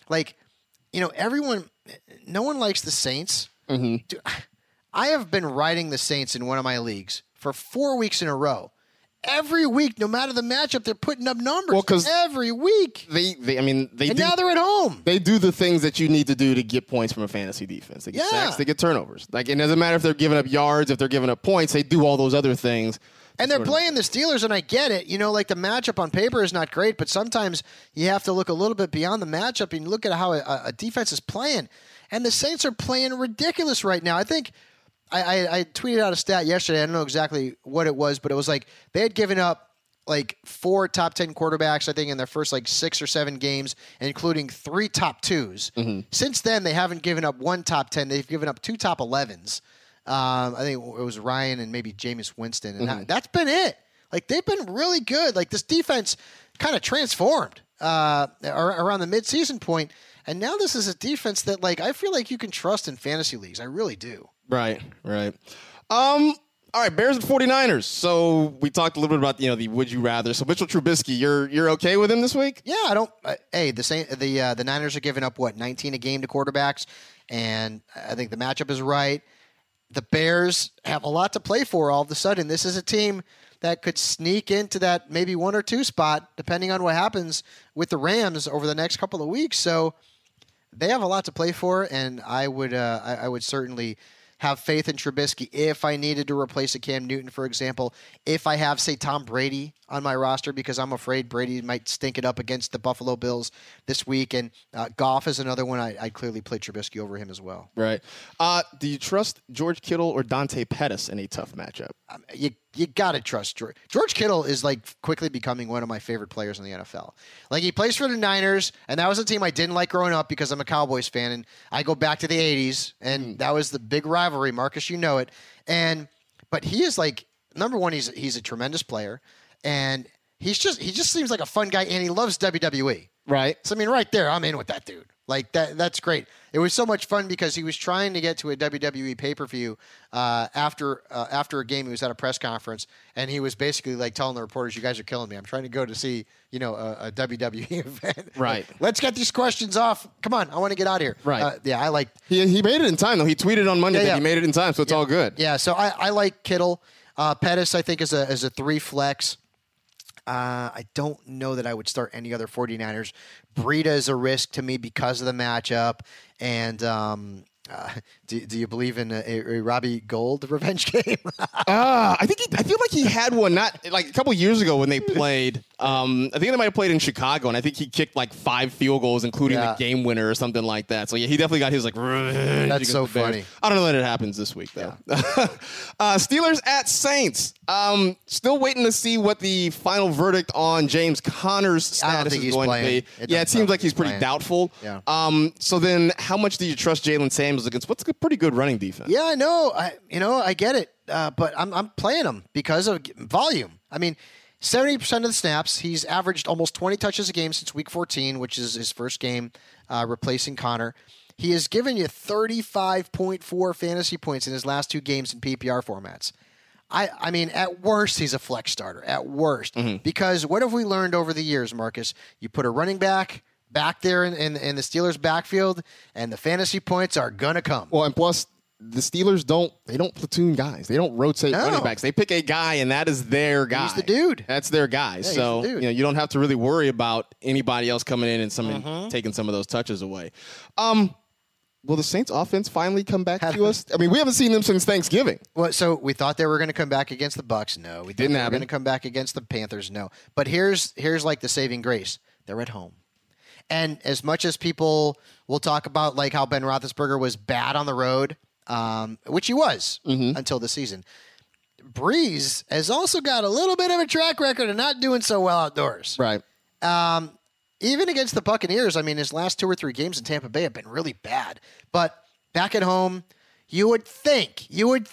No one likes the Saints. Mm-hmm. Dude, I have been riding the Saints in one of my leagues for 4 weeks in a row. Every week, no matter the matchup, they're putting up numbers. Well, 'cause every week. Now they're at home. They do the things that you need to do to get points from a fantasy defense. They get sacks, they get turnovers. Like, it doesn't matter if they're giving up yards, if they're giving up points. They do all those other things. And they're playing the Steelers, and I get it. Like the matchup on paper is not great, but sometimes you have to look a little bit beyond the matchup and look at how a defense is playing. And the Saints are playing ridiculous right now. I think I tweeted out a stat yesterday. I don't know exactly what it was, but it was like they had given up like 4 top 10 quarterbacks, I think, in their first like 6 or 7 games, including 3 top 2s. Mm-hmm. Since then, they haven't given up 1 top 10. They've given up 2 top 11s. I think it was Ryan and maybe Jameis Winston, and that's been it. Like, they've been really good. Like, this defense kind of transformed around the midseason point, and now this is a defense that, like, I feel like you can trust in fantasy leagues. I really do. Right. All right, Bears at 49ers. So we talked a little bit about the would you rather. So Mitchell Trubisky, you're okay with him this week? Yeah, I don't. The Niners are giving up 19 a game to quarterbacks, and I think the matchup is right. The Bears have a lot to play for all of a sudden. This is a team that could sneak into that maybe 1 or 2 spot, depending on what happens with the Rams over the next couple of weeks. So they have a lot to play for, and I would certainly have faith in Trubisky if I needed to replace a Cam Newton, for example. If I have, say, Tom Brady on my roster, because I'm afraid Brady might stink it up against the Buffalo Bills this week, and Goff is another one. I'd clearly play Trubisky over him as well. Right. Do you trust George Kittle or Dante Pettis in a tough matchup? You got to trust George. George Kittle is like quickly becoming one of my favorite players in the NFL. Like, he plays for the Niners, and that was a team I didn't like growing up because I'm a Cowboys fan, and I go back to the 80s, and that was the big rivalry. Marcus, you know it. But he is like, number one, he's a tremendous player, and he just seems like a fun guy, and he loves WWE. Right. So, I mean, right there, I'm in with that dude. Like, that's great. It was so much fun because he was trying to get to a WWE pay-per-view after a game. He was at a press conference, and he was basically like telling the reporters, "You guys are killing me. I'm trying to go to see, a WWE event. Right. Let's get these questions off. Come on, I want to get out of here." Right. I like. He made it in time, though. He tweeted on Monday that he made it in time, so it's all good. Yeah, so I like Kittle. Pettis, I think, is a 3 flex. I don't know that I would start any other 49ers. Breida is a risk to me because of the matchup. And do you believe in a Robbie Gould revenge game? I feel like he had one not like a couple years ago when they played. I think they might have played in Chicago, and I think he kicked like 5 field goals, including the game winner or something like that. So yeah, he definitely got his like. That's so funny. I don't know that it happens this week though. Yeah. Steelers at Saints. Still waiting to see what the final verdict on James Conner's status is going to be. It seems like he's pretty doubtful. Yeah. So then, how much do you trust Jalen Samuels against what's a pretty good running defense? Yeah, I know. I get it. But I'm playing him because of volume. I mean, 70% of the snaps, he's averaged almost 20 touches a game since Week 14, which is his first game replacing Conner. He has given you 35.4 fantasy points in his last 2 games in PPR formats. I mean, at worst, he's a flex starter. At worst. Mm-hmm. Because what have we learned over the years, Marcus? You put a running back there in the Steelers' backfield, and the fantasy points are going to come. Well, and plus, the Steelers don't platoon guys. They don't rotate running backs. They pick a guy, and that is their guy. He's the dude. That's their guy. Yeah, so you don't have to really worry about anybody else coming in and taking some of those touches away. Will the Saints offense finally come back to us? I mean, we haven't seen them since Thanksgiving. Well, so we thought they were going to come back against the Bucs. No, we didn't. They were going to come back against the Panthers. No, but here's like the saving grace. They're at home. And as much as people will talk about like how Ben Roethlisberger was bad on the road, which he was until the season, Breeze has also got a little bit of a track record of not doing so well outdoors. Right. Even against the Buccaneers, I mean, his last 2 or 3 games in Tampa Bay have been really bad. But back at home, you would think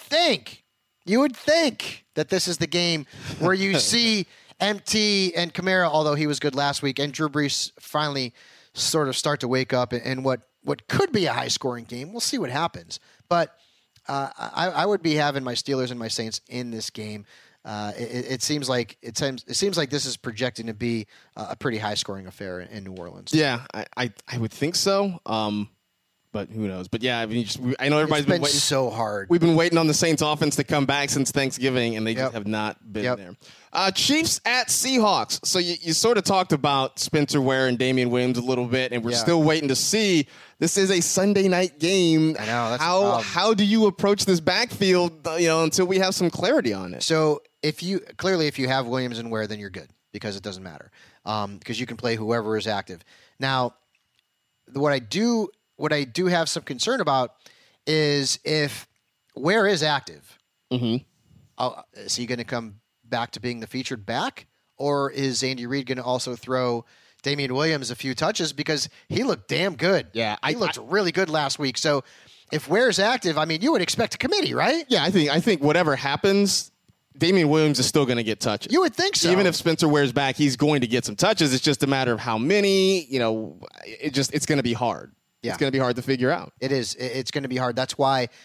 that this is the game where you see MT and Kamara, although he was good last week, and Drew Brees finally sort of start to wake up in what could be a high-scoring game. We'll see what happens. But I would be having my Steelers and my Saints in this game. It seems like this is projecting to be a pretty high-scoring affair in New Orleans. Yeah, I would think so. But who knows? But yeah, I mean, I know everybody's been waiting so hard. We've been waiting on the Saints offense to come back since Thanksgiving, and they just have not been there. Chiefs at Seahawks. So you sort of talked about Spencer Ware and Damian Williams a little bit, and we're still waiting to see. This is a Sunday night game. I know. That's how do you approach this backfield? Until we have some clarity on it. So if you have Williams and Ware, then you're good because it doesn't matter because you can play whoever is active. Now, what I do have some concern about is if Ware is active, is he going to come back to being the featured back, or is Andy Reid going to also throw Damian Williams a few touches because he looked damn good? Yeah, he looked really good last week. So if Ware's active, I mean, you would expect a committee, right? Yeah, I think whatever happens, Damian Williams is still going to get touches. You would think so. Even if Spencer Ware's back, he's going to get some touches. It's just a matter of how many. It's going to be hard. Yeah. It's going to be hard to figure out. It is. It's going to be hard. That's why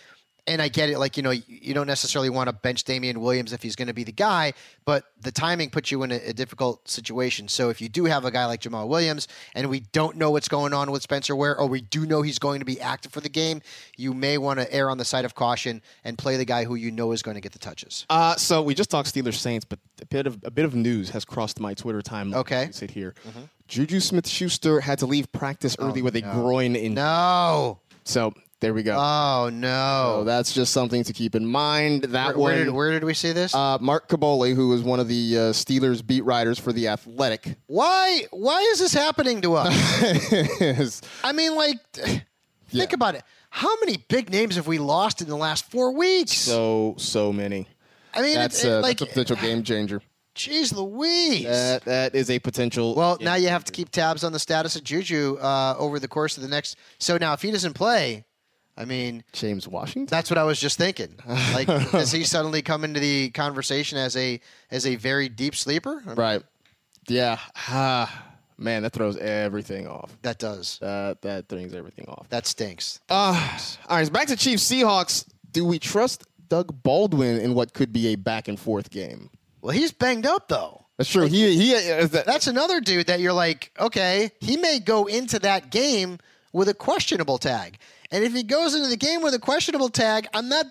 And I get it, like, you don't necessarily want to bench Damian Williams if he's going to be the guy, but the timing puts you in a difficult situation. So if you do have a guy like Jamal Williams and we don't know what's going on with Spencer Ware, or we do know he's going to be active for the game, you may want to err on the side of caution and play the guy who you know is going to get the touches. So we just talked Steelers Saints, but a bit of news has crossed my Twitter timeline. Okay. As we sit here. Juju Smith-Schuster had to leave practice early with a groin injury. No. So there we go. Oh, no. So that's just something to keep in mind. Where did we see this? Mark Caboli, who was one of the Steelers beat writers for The Athletic. Why is this happening to us? I mean, like, think about it. How many big names have we lost in the last 4 weeks? So many. I mean, that's a potential game changer. Jeez Louise. That is a potential. Well, now you have to keep tabs on the status of Juju over the course of the next. So now if he doesn't play, I mean, James Washington. That's what I was just thinking. Like, does he suddenly come into the conversation as a very deep sleeper? Right. Yeah. Man, that throws everything off. That does. That throws everything off. That stinks. All right. Back to Chiefs Seahawks. Do we trust Doug Baldwin in what could be a back and forth game? Well, he's banged up though. That's true. Like, that's another dude that you're like, okay, he may go into that game with a questionable tag. And if he goes into the game with a questionable tag,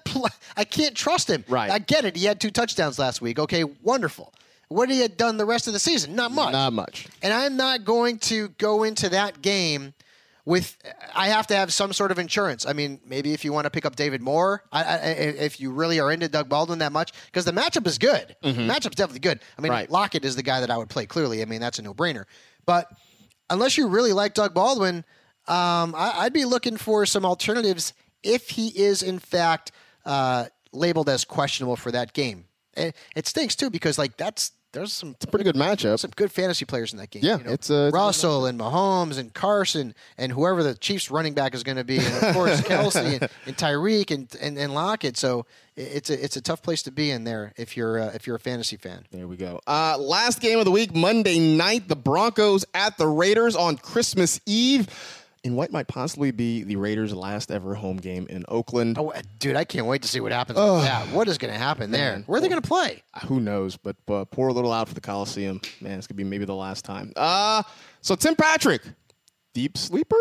I can't trust him. Right. I get it. He had 2 touchdowns last week. Okay, wonderful. What he had done the rest of the season? Not much. Not much. And I'm not going to go into that game with – I have to have some sort of insurance. I mean, maybe if you want to pick up David Moore, if you really are into Doug Baldwin that much, because the matchup is good. The matchup's definitely good. I mean, right. Lockett is the guy that I would play, clearly. I mean, that's a no-brainer. But unless you really like Doug Baldwin – I'd be looking for some alternatives if he is, in fact, labeled as questionable for that game. It stinks, too, because there's some pretty good matchup. Some good fantasy players in that game. Yeah, it's Russell and Mahomes and Carson and whoever the Chiefs running back is going to be, and of course Kelsey and Tyreek and Lockett. So it's a tough place to be in there if you're a fantasy fan. There we go. Last game of the week, Monday night, the Broncos at the Raiders on Christmas Eve. In what might possibly be the Raiders' last ever home game in Oakland. Oh, dude, I can't wait to see what happens with that. What is going to happen there? Where are they going to play? Who knows? But pour a little out for the Coliseum. Man, it's going to be maybe the last time. So Tim Patrick, deep sleeper?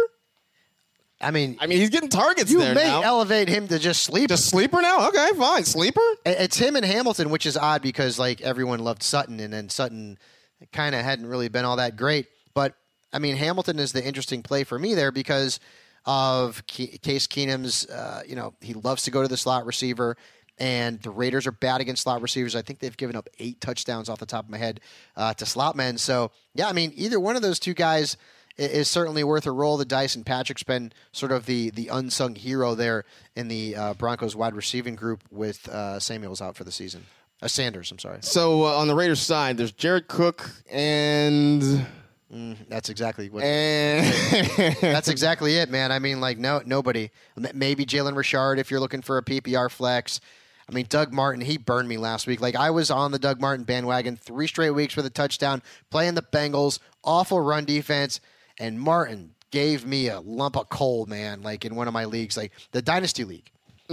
I mean, he's getting targets there You may now. elevate him to just sleeper. Just sleeper now? Okay, fine. Sleeper? It's him and Hamilton, which is odd because, like, everyone loved Sutton, and then Sutton kind of hadn't really been all that great. But I mean, Hamilton is the interesting play for me there because of Case Keenum's, he loves to go to the slot receiver, and the Raiders are bad against slot receivers. I think they've given up 8 touchdowns off the top of my head to slot men. So, yeah, I mean, either one of those two guys is certainly worth a roll of the dice, and Patrick's been sort of the unsung hero there in the Broncos wide receiving group with Samuels out for the season. Sanders, I'm sorry. So on the Raiders side, there's Jared Cook and... That's exactly what. And that's exactly it, man. I mean, like, nobody. Maybe Jalen Richard if you're looking for a PPR flex. I mean, Doug Martin, he burned me last week. Like, I was on the Doug Martin bandwagon 3 straight weeks with a touchdown, playing the Bengals, awful run defense, and Martin gave me a lump of coal, man. Like in one of my leagues, like the Dynasty League,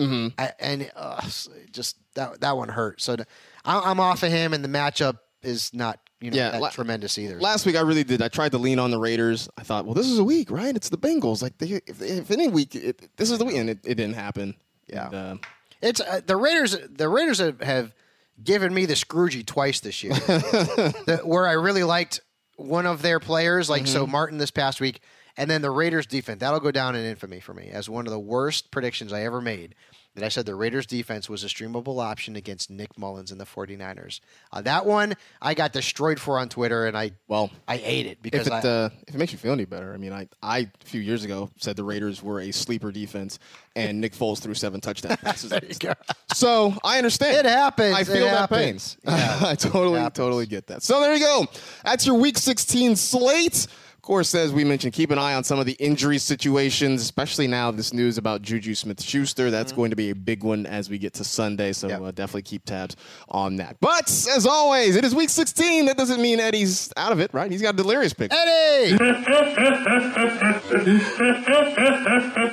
just that one hurt. So I'm off of him, and the matchup is not. That tremendous either. Last week I really did. I tried to lean on the Raiders. I thought, well, this is a week, right? It's the Bengals. Like, if any week, this is the week, and it didn't happen. Yeah, and, it's the Raiders. The Raiders have given me the Scroogey twice this year, where I really liked one of their players, like so Martin this past week, and then the Raiders defense. That'll go down in infamy for me as one of the worst predictions I ever made. That I said the Raiders defense was a streamable option against Nick Mullins and the 49ers. That one I got destroyed for on Twitter, and I ate it because if it makes you feel any better, I mean, I a few years ago said the Raiders were a sleeper defense, and Nick Foles threw 7 touchdown passes. There you go. So I understand. It happens. I feel that pain. Yeah. I totally get that. So there you go. That's your Week 16 slate. Of course, as we mentioned, keep an eye on some of the injury situations, especially now this news about Juju Smith-Schuster. That's going to be a big one as we get to Sunday, so definitely keep tabs on that. But, as always, it is Week 16. That doesn't mean Eddie's out of it, right? He's got a delirious pick. Eddie!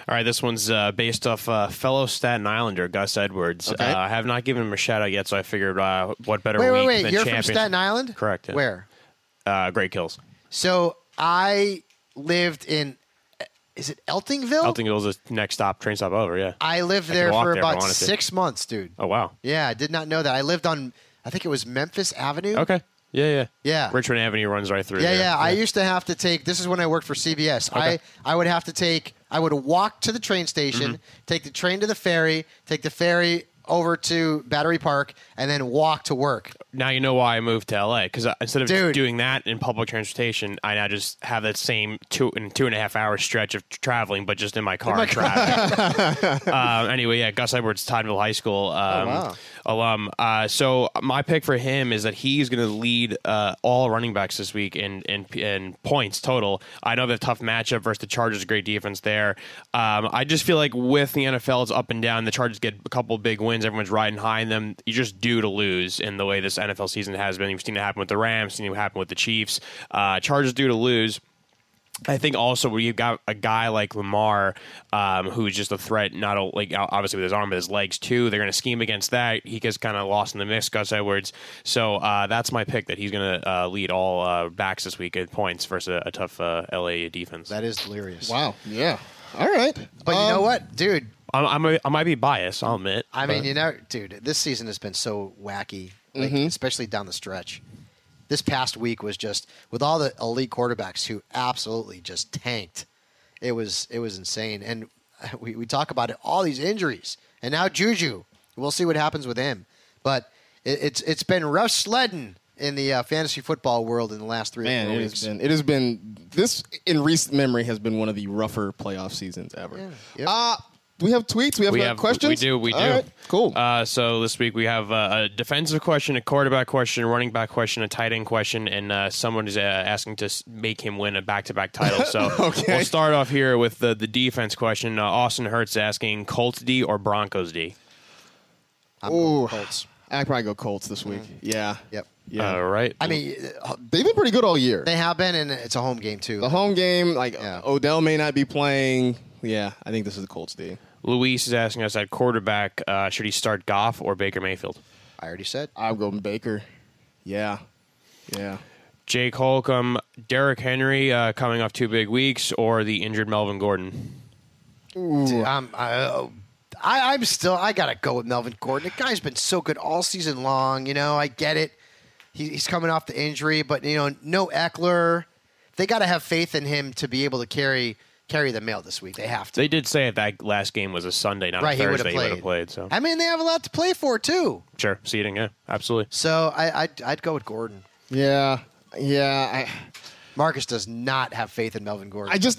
All right, this one's based off fellow Staten Islander Gus Edwards. Okay. I have not given him a shout out yet, so I figured what better Wait, week wait. than You're champions. from Staten Island? Correct. Yeah. Where? Great Kills. So I lived in, is it Eltingville? Eltingville's the next stop, train stop over, yeah. I lived I there could walk for there if I about wanted to. 6 months, dude. Oh, wow. Yeah, I did not know that. I lived on, I think it was Memphis Avenue. Okay. Yeah. Yeah. Richmond Avenue runs right through Yeah, there. yeah. I used to have to take, this is when I worked for CBS. Okay. I would have to take, I would walk to the train station, Mm-hmm. take the train to the ferry, take the ferry over to Battery Park, and then walk to work. Now you know why I moved to LA, because instead of Dude. doing that in public transportation, I now just have that same 2.5 hour stretch of traveling, but just in my car in traffic. Anyway, yeah, Gus Edwards, Tottenville High School alum. So my pick for him is that he's going to lead all running backs this week in points total. I know they have a tough matchup versus the Chargers, great defense there. I just feel like with the NFL, it's up and down. The Chargers get a couple big wins. Everyone's riding high in them. You're just due to lose in the way this NFL season has been. You've seen it happen with the Rams, seen it happen with the Chiefs. Chargers due to lose. I think also where you've got a guy like Lamar, who's just a threat, not like obviously with his arm, but his legs too. They're going to scheme against that. He gets kind of lost in the mix, Gus Edwards. So that's my pick, that he's going to lead all backs this week at points versus a tough LA defense. That is delirious. Wow. Yeah. All right. But you know what, dude? I might be biased, I'll admit. I mean, dude, this season has been so wacky, like, especially down the stretch. This past week was just, with all the elite quarterbacks who absolutely just tanked. It was insane. And we talk about it, all these injuries. And now Juju. We'll see what happens with him. But it's been rough sledding in the fantasy football world in the last 3 or 4 weeks. It has been this in recent memory has been one of the rougher playoff seasons ever. Yeah. Yep. Do we have tweets? We have questions? We do. All right, cool. So this week we have a defensive question, a quarterback question, a running back question, a tight end question, and someone is asking to make him win a back-to-back title. So Okay. We'll start off here with the defense question. Austin Hertz asking Colts D or Broncos D? I'm going Colts. I'd probably go Colts this week. Yeah. Yep. Yeah. All right. I mean, They've been pretty good all year. they have been, and it's a home game, too. The home game, like Yeah. Odell may not be playing. Yeah, I think this is the Colts D. Luis is asking us at quarterback, should he start Goff or Baker Mayfield? I already said. I'll go Baker. Yeah. Yeah. Jake Holcomb, Derrick Henry coming off 2 big weeks, or the injured Melvin Gordon? Dude, I got to go with Melvin Gordon. The guy's been so good all season long. I get it. He's coming off the injury, but, no Eckler. They got to have faith in him to be able to carry the mail this week. They have to. They did say that last game was a Sunday, not Right, a he Thursday. would've He would have played. played. So I mean, they have a lot to play for, too. sure, seeding, yeah, absolutely. So I'd go with Gordon. Yeah. Yeah. Marcus does not have faith in Melvin Gordon. I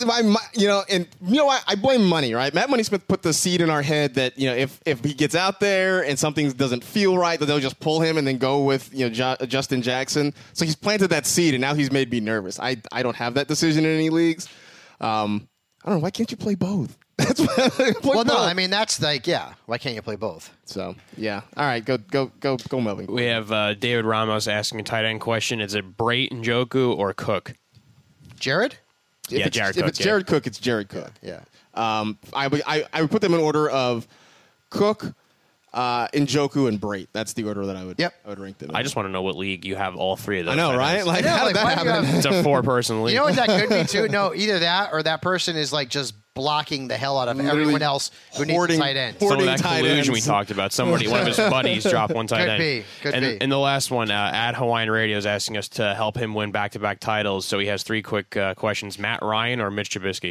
blame Money, right? Matt Money Smith put the seed in our head that, if he gets out there and something doesn't feel right, that they'll just pull him and then go with, Justin Jackson. So he's planted that seed, and now he's made me nervous. I don't have that decision in any leagues. I don't know. Why can't you play both? That's play well, no, both. I mean, that's like, yeah. Why can't you play both? So, yeah. All right, go Melvin. We have David Ramos asking a tight end question. Is it Brait, Njoku, or Cook? Jared? Yeah, Jared Cook. If it's Jared Cook, it's Jared Cook. Yeah. I would put them in order of Cook, Njoku, and Brait. That's the order that I would rank them in. I just want to know what league you have all 3 of those. I know, tight right? ends. Like, I know, how like, did why that do you happen? have- It's a 4-person league. You know what that could be, too? No, either that or that person is, like, just blocking the hell out of everyone else who needs a hoarding- tight end. hoarding- Some of that tight collusion ends. we talked about. One of his buddies dropped one tight end. Could and, be. And the last one, at Hawaiian Radio is asking us to help him win back-to-back titles. So he has 3 quick questions: Matt Ryan or Mitch Trubisky?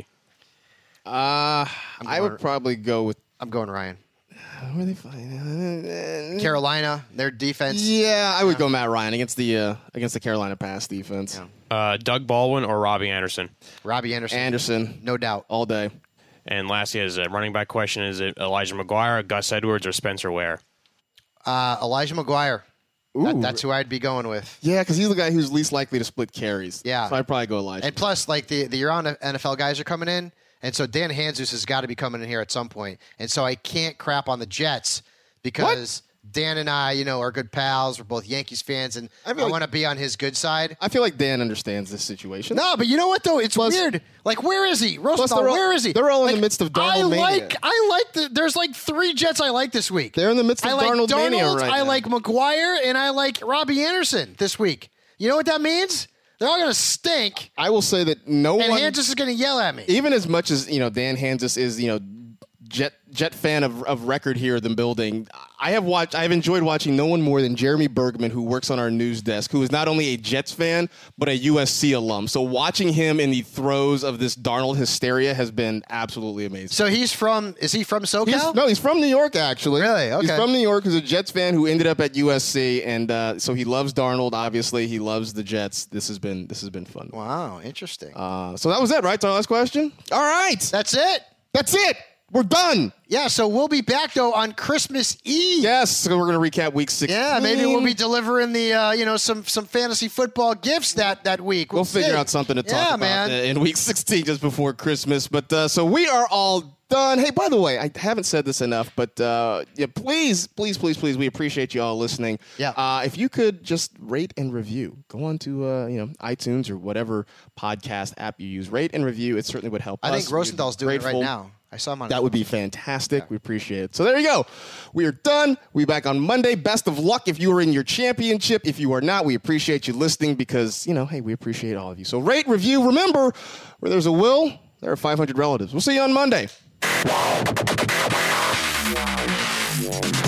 I would probably go with. I'm going Ryan. Who are they playing? Carolina, their defense. Yeah, I would go Matt Ryan against the Carolina pass defense. Doug Baldwin or Robbie Anderson? Robbie Anderson. Anderson, No doubt. all day. And lastly, as a running back question, is it Elijah McGuire, Gus Edwards, or Spencer Ware? Elijah McGuire. That's who I'd be going with. Yeah, because he's the guy who's least likely to split carries. Yeah. So I'd probably go Elijah. And plus, like, the year-on NFL guys are coming in, and so Dan Hanzus has got to be coming in here at some point. And so I can't crap on the Jets because Dan and I, are good pals. We're both Yankees fans, and I want to be on his good side. I feel like Dan understands this situation. No, but you know what, though? It's weird. Like, where is he? Rosenthal, where is he? They're all in the midst of Darnold mania. There's like 3 Jets I like this week. They're in the midst of Darnold mania right now. I like McGuire, and I like Robbie Anderson this week. You know what that means? They're all going to stink. I will say that and Hansis is going to yell at me. Even as much as, Dan Hansis is, Jet fan of record here in the building. I've enjoyed watching no one more than Jeremy Bergman, who works on our news desk, who is not only a Jets fan but a USC alum. So watching him in the throes of this Darnold hysteria has been absolutely amazing. So is he from SoCal? He's from New York, actually. Really? Okay. He's from New York. He's a Jets fan who ended up at USC, and so he loves Darnold. Obviously, he loves the Jets. This has been fun. Wow, interesting. So that was it, right? It's our last question. All right, that's it. We're done. Yeah, so we'll be back, though, on Christmas Eve. Yes, so we're going to recap Week 16. Yeah, maybe we'll be delivering the, some fantasy football gifts that week. We'll figure out something to talk about in Week 16 just before Christmas. But so we are all done. Hey, by the way, I haven't said this enough, but please, we appreciate you all listening. Yeah. If you could just rate and review, go on to iTunes or whatever podcast app you use. Rate and review. It certainly would help us. I think Rosenthal's doing it right now. I saw him on that would be fantastic. Yeah. We appreciate it. So there you go. We are done. We'll be back on Monday. Best of luck if you are in your championship. If you are not, we appreciate you listening because, hey, we appreciate all of you. So rate, review. Remember, where there's a will, there are 500 relatives. We'll see you on Monday.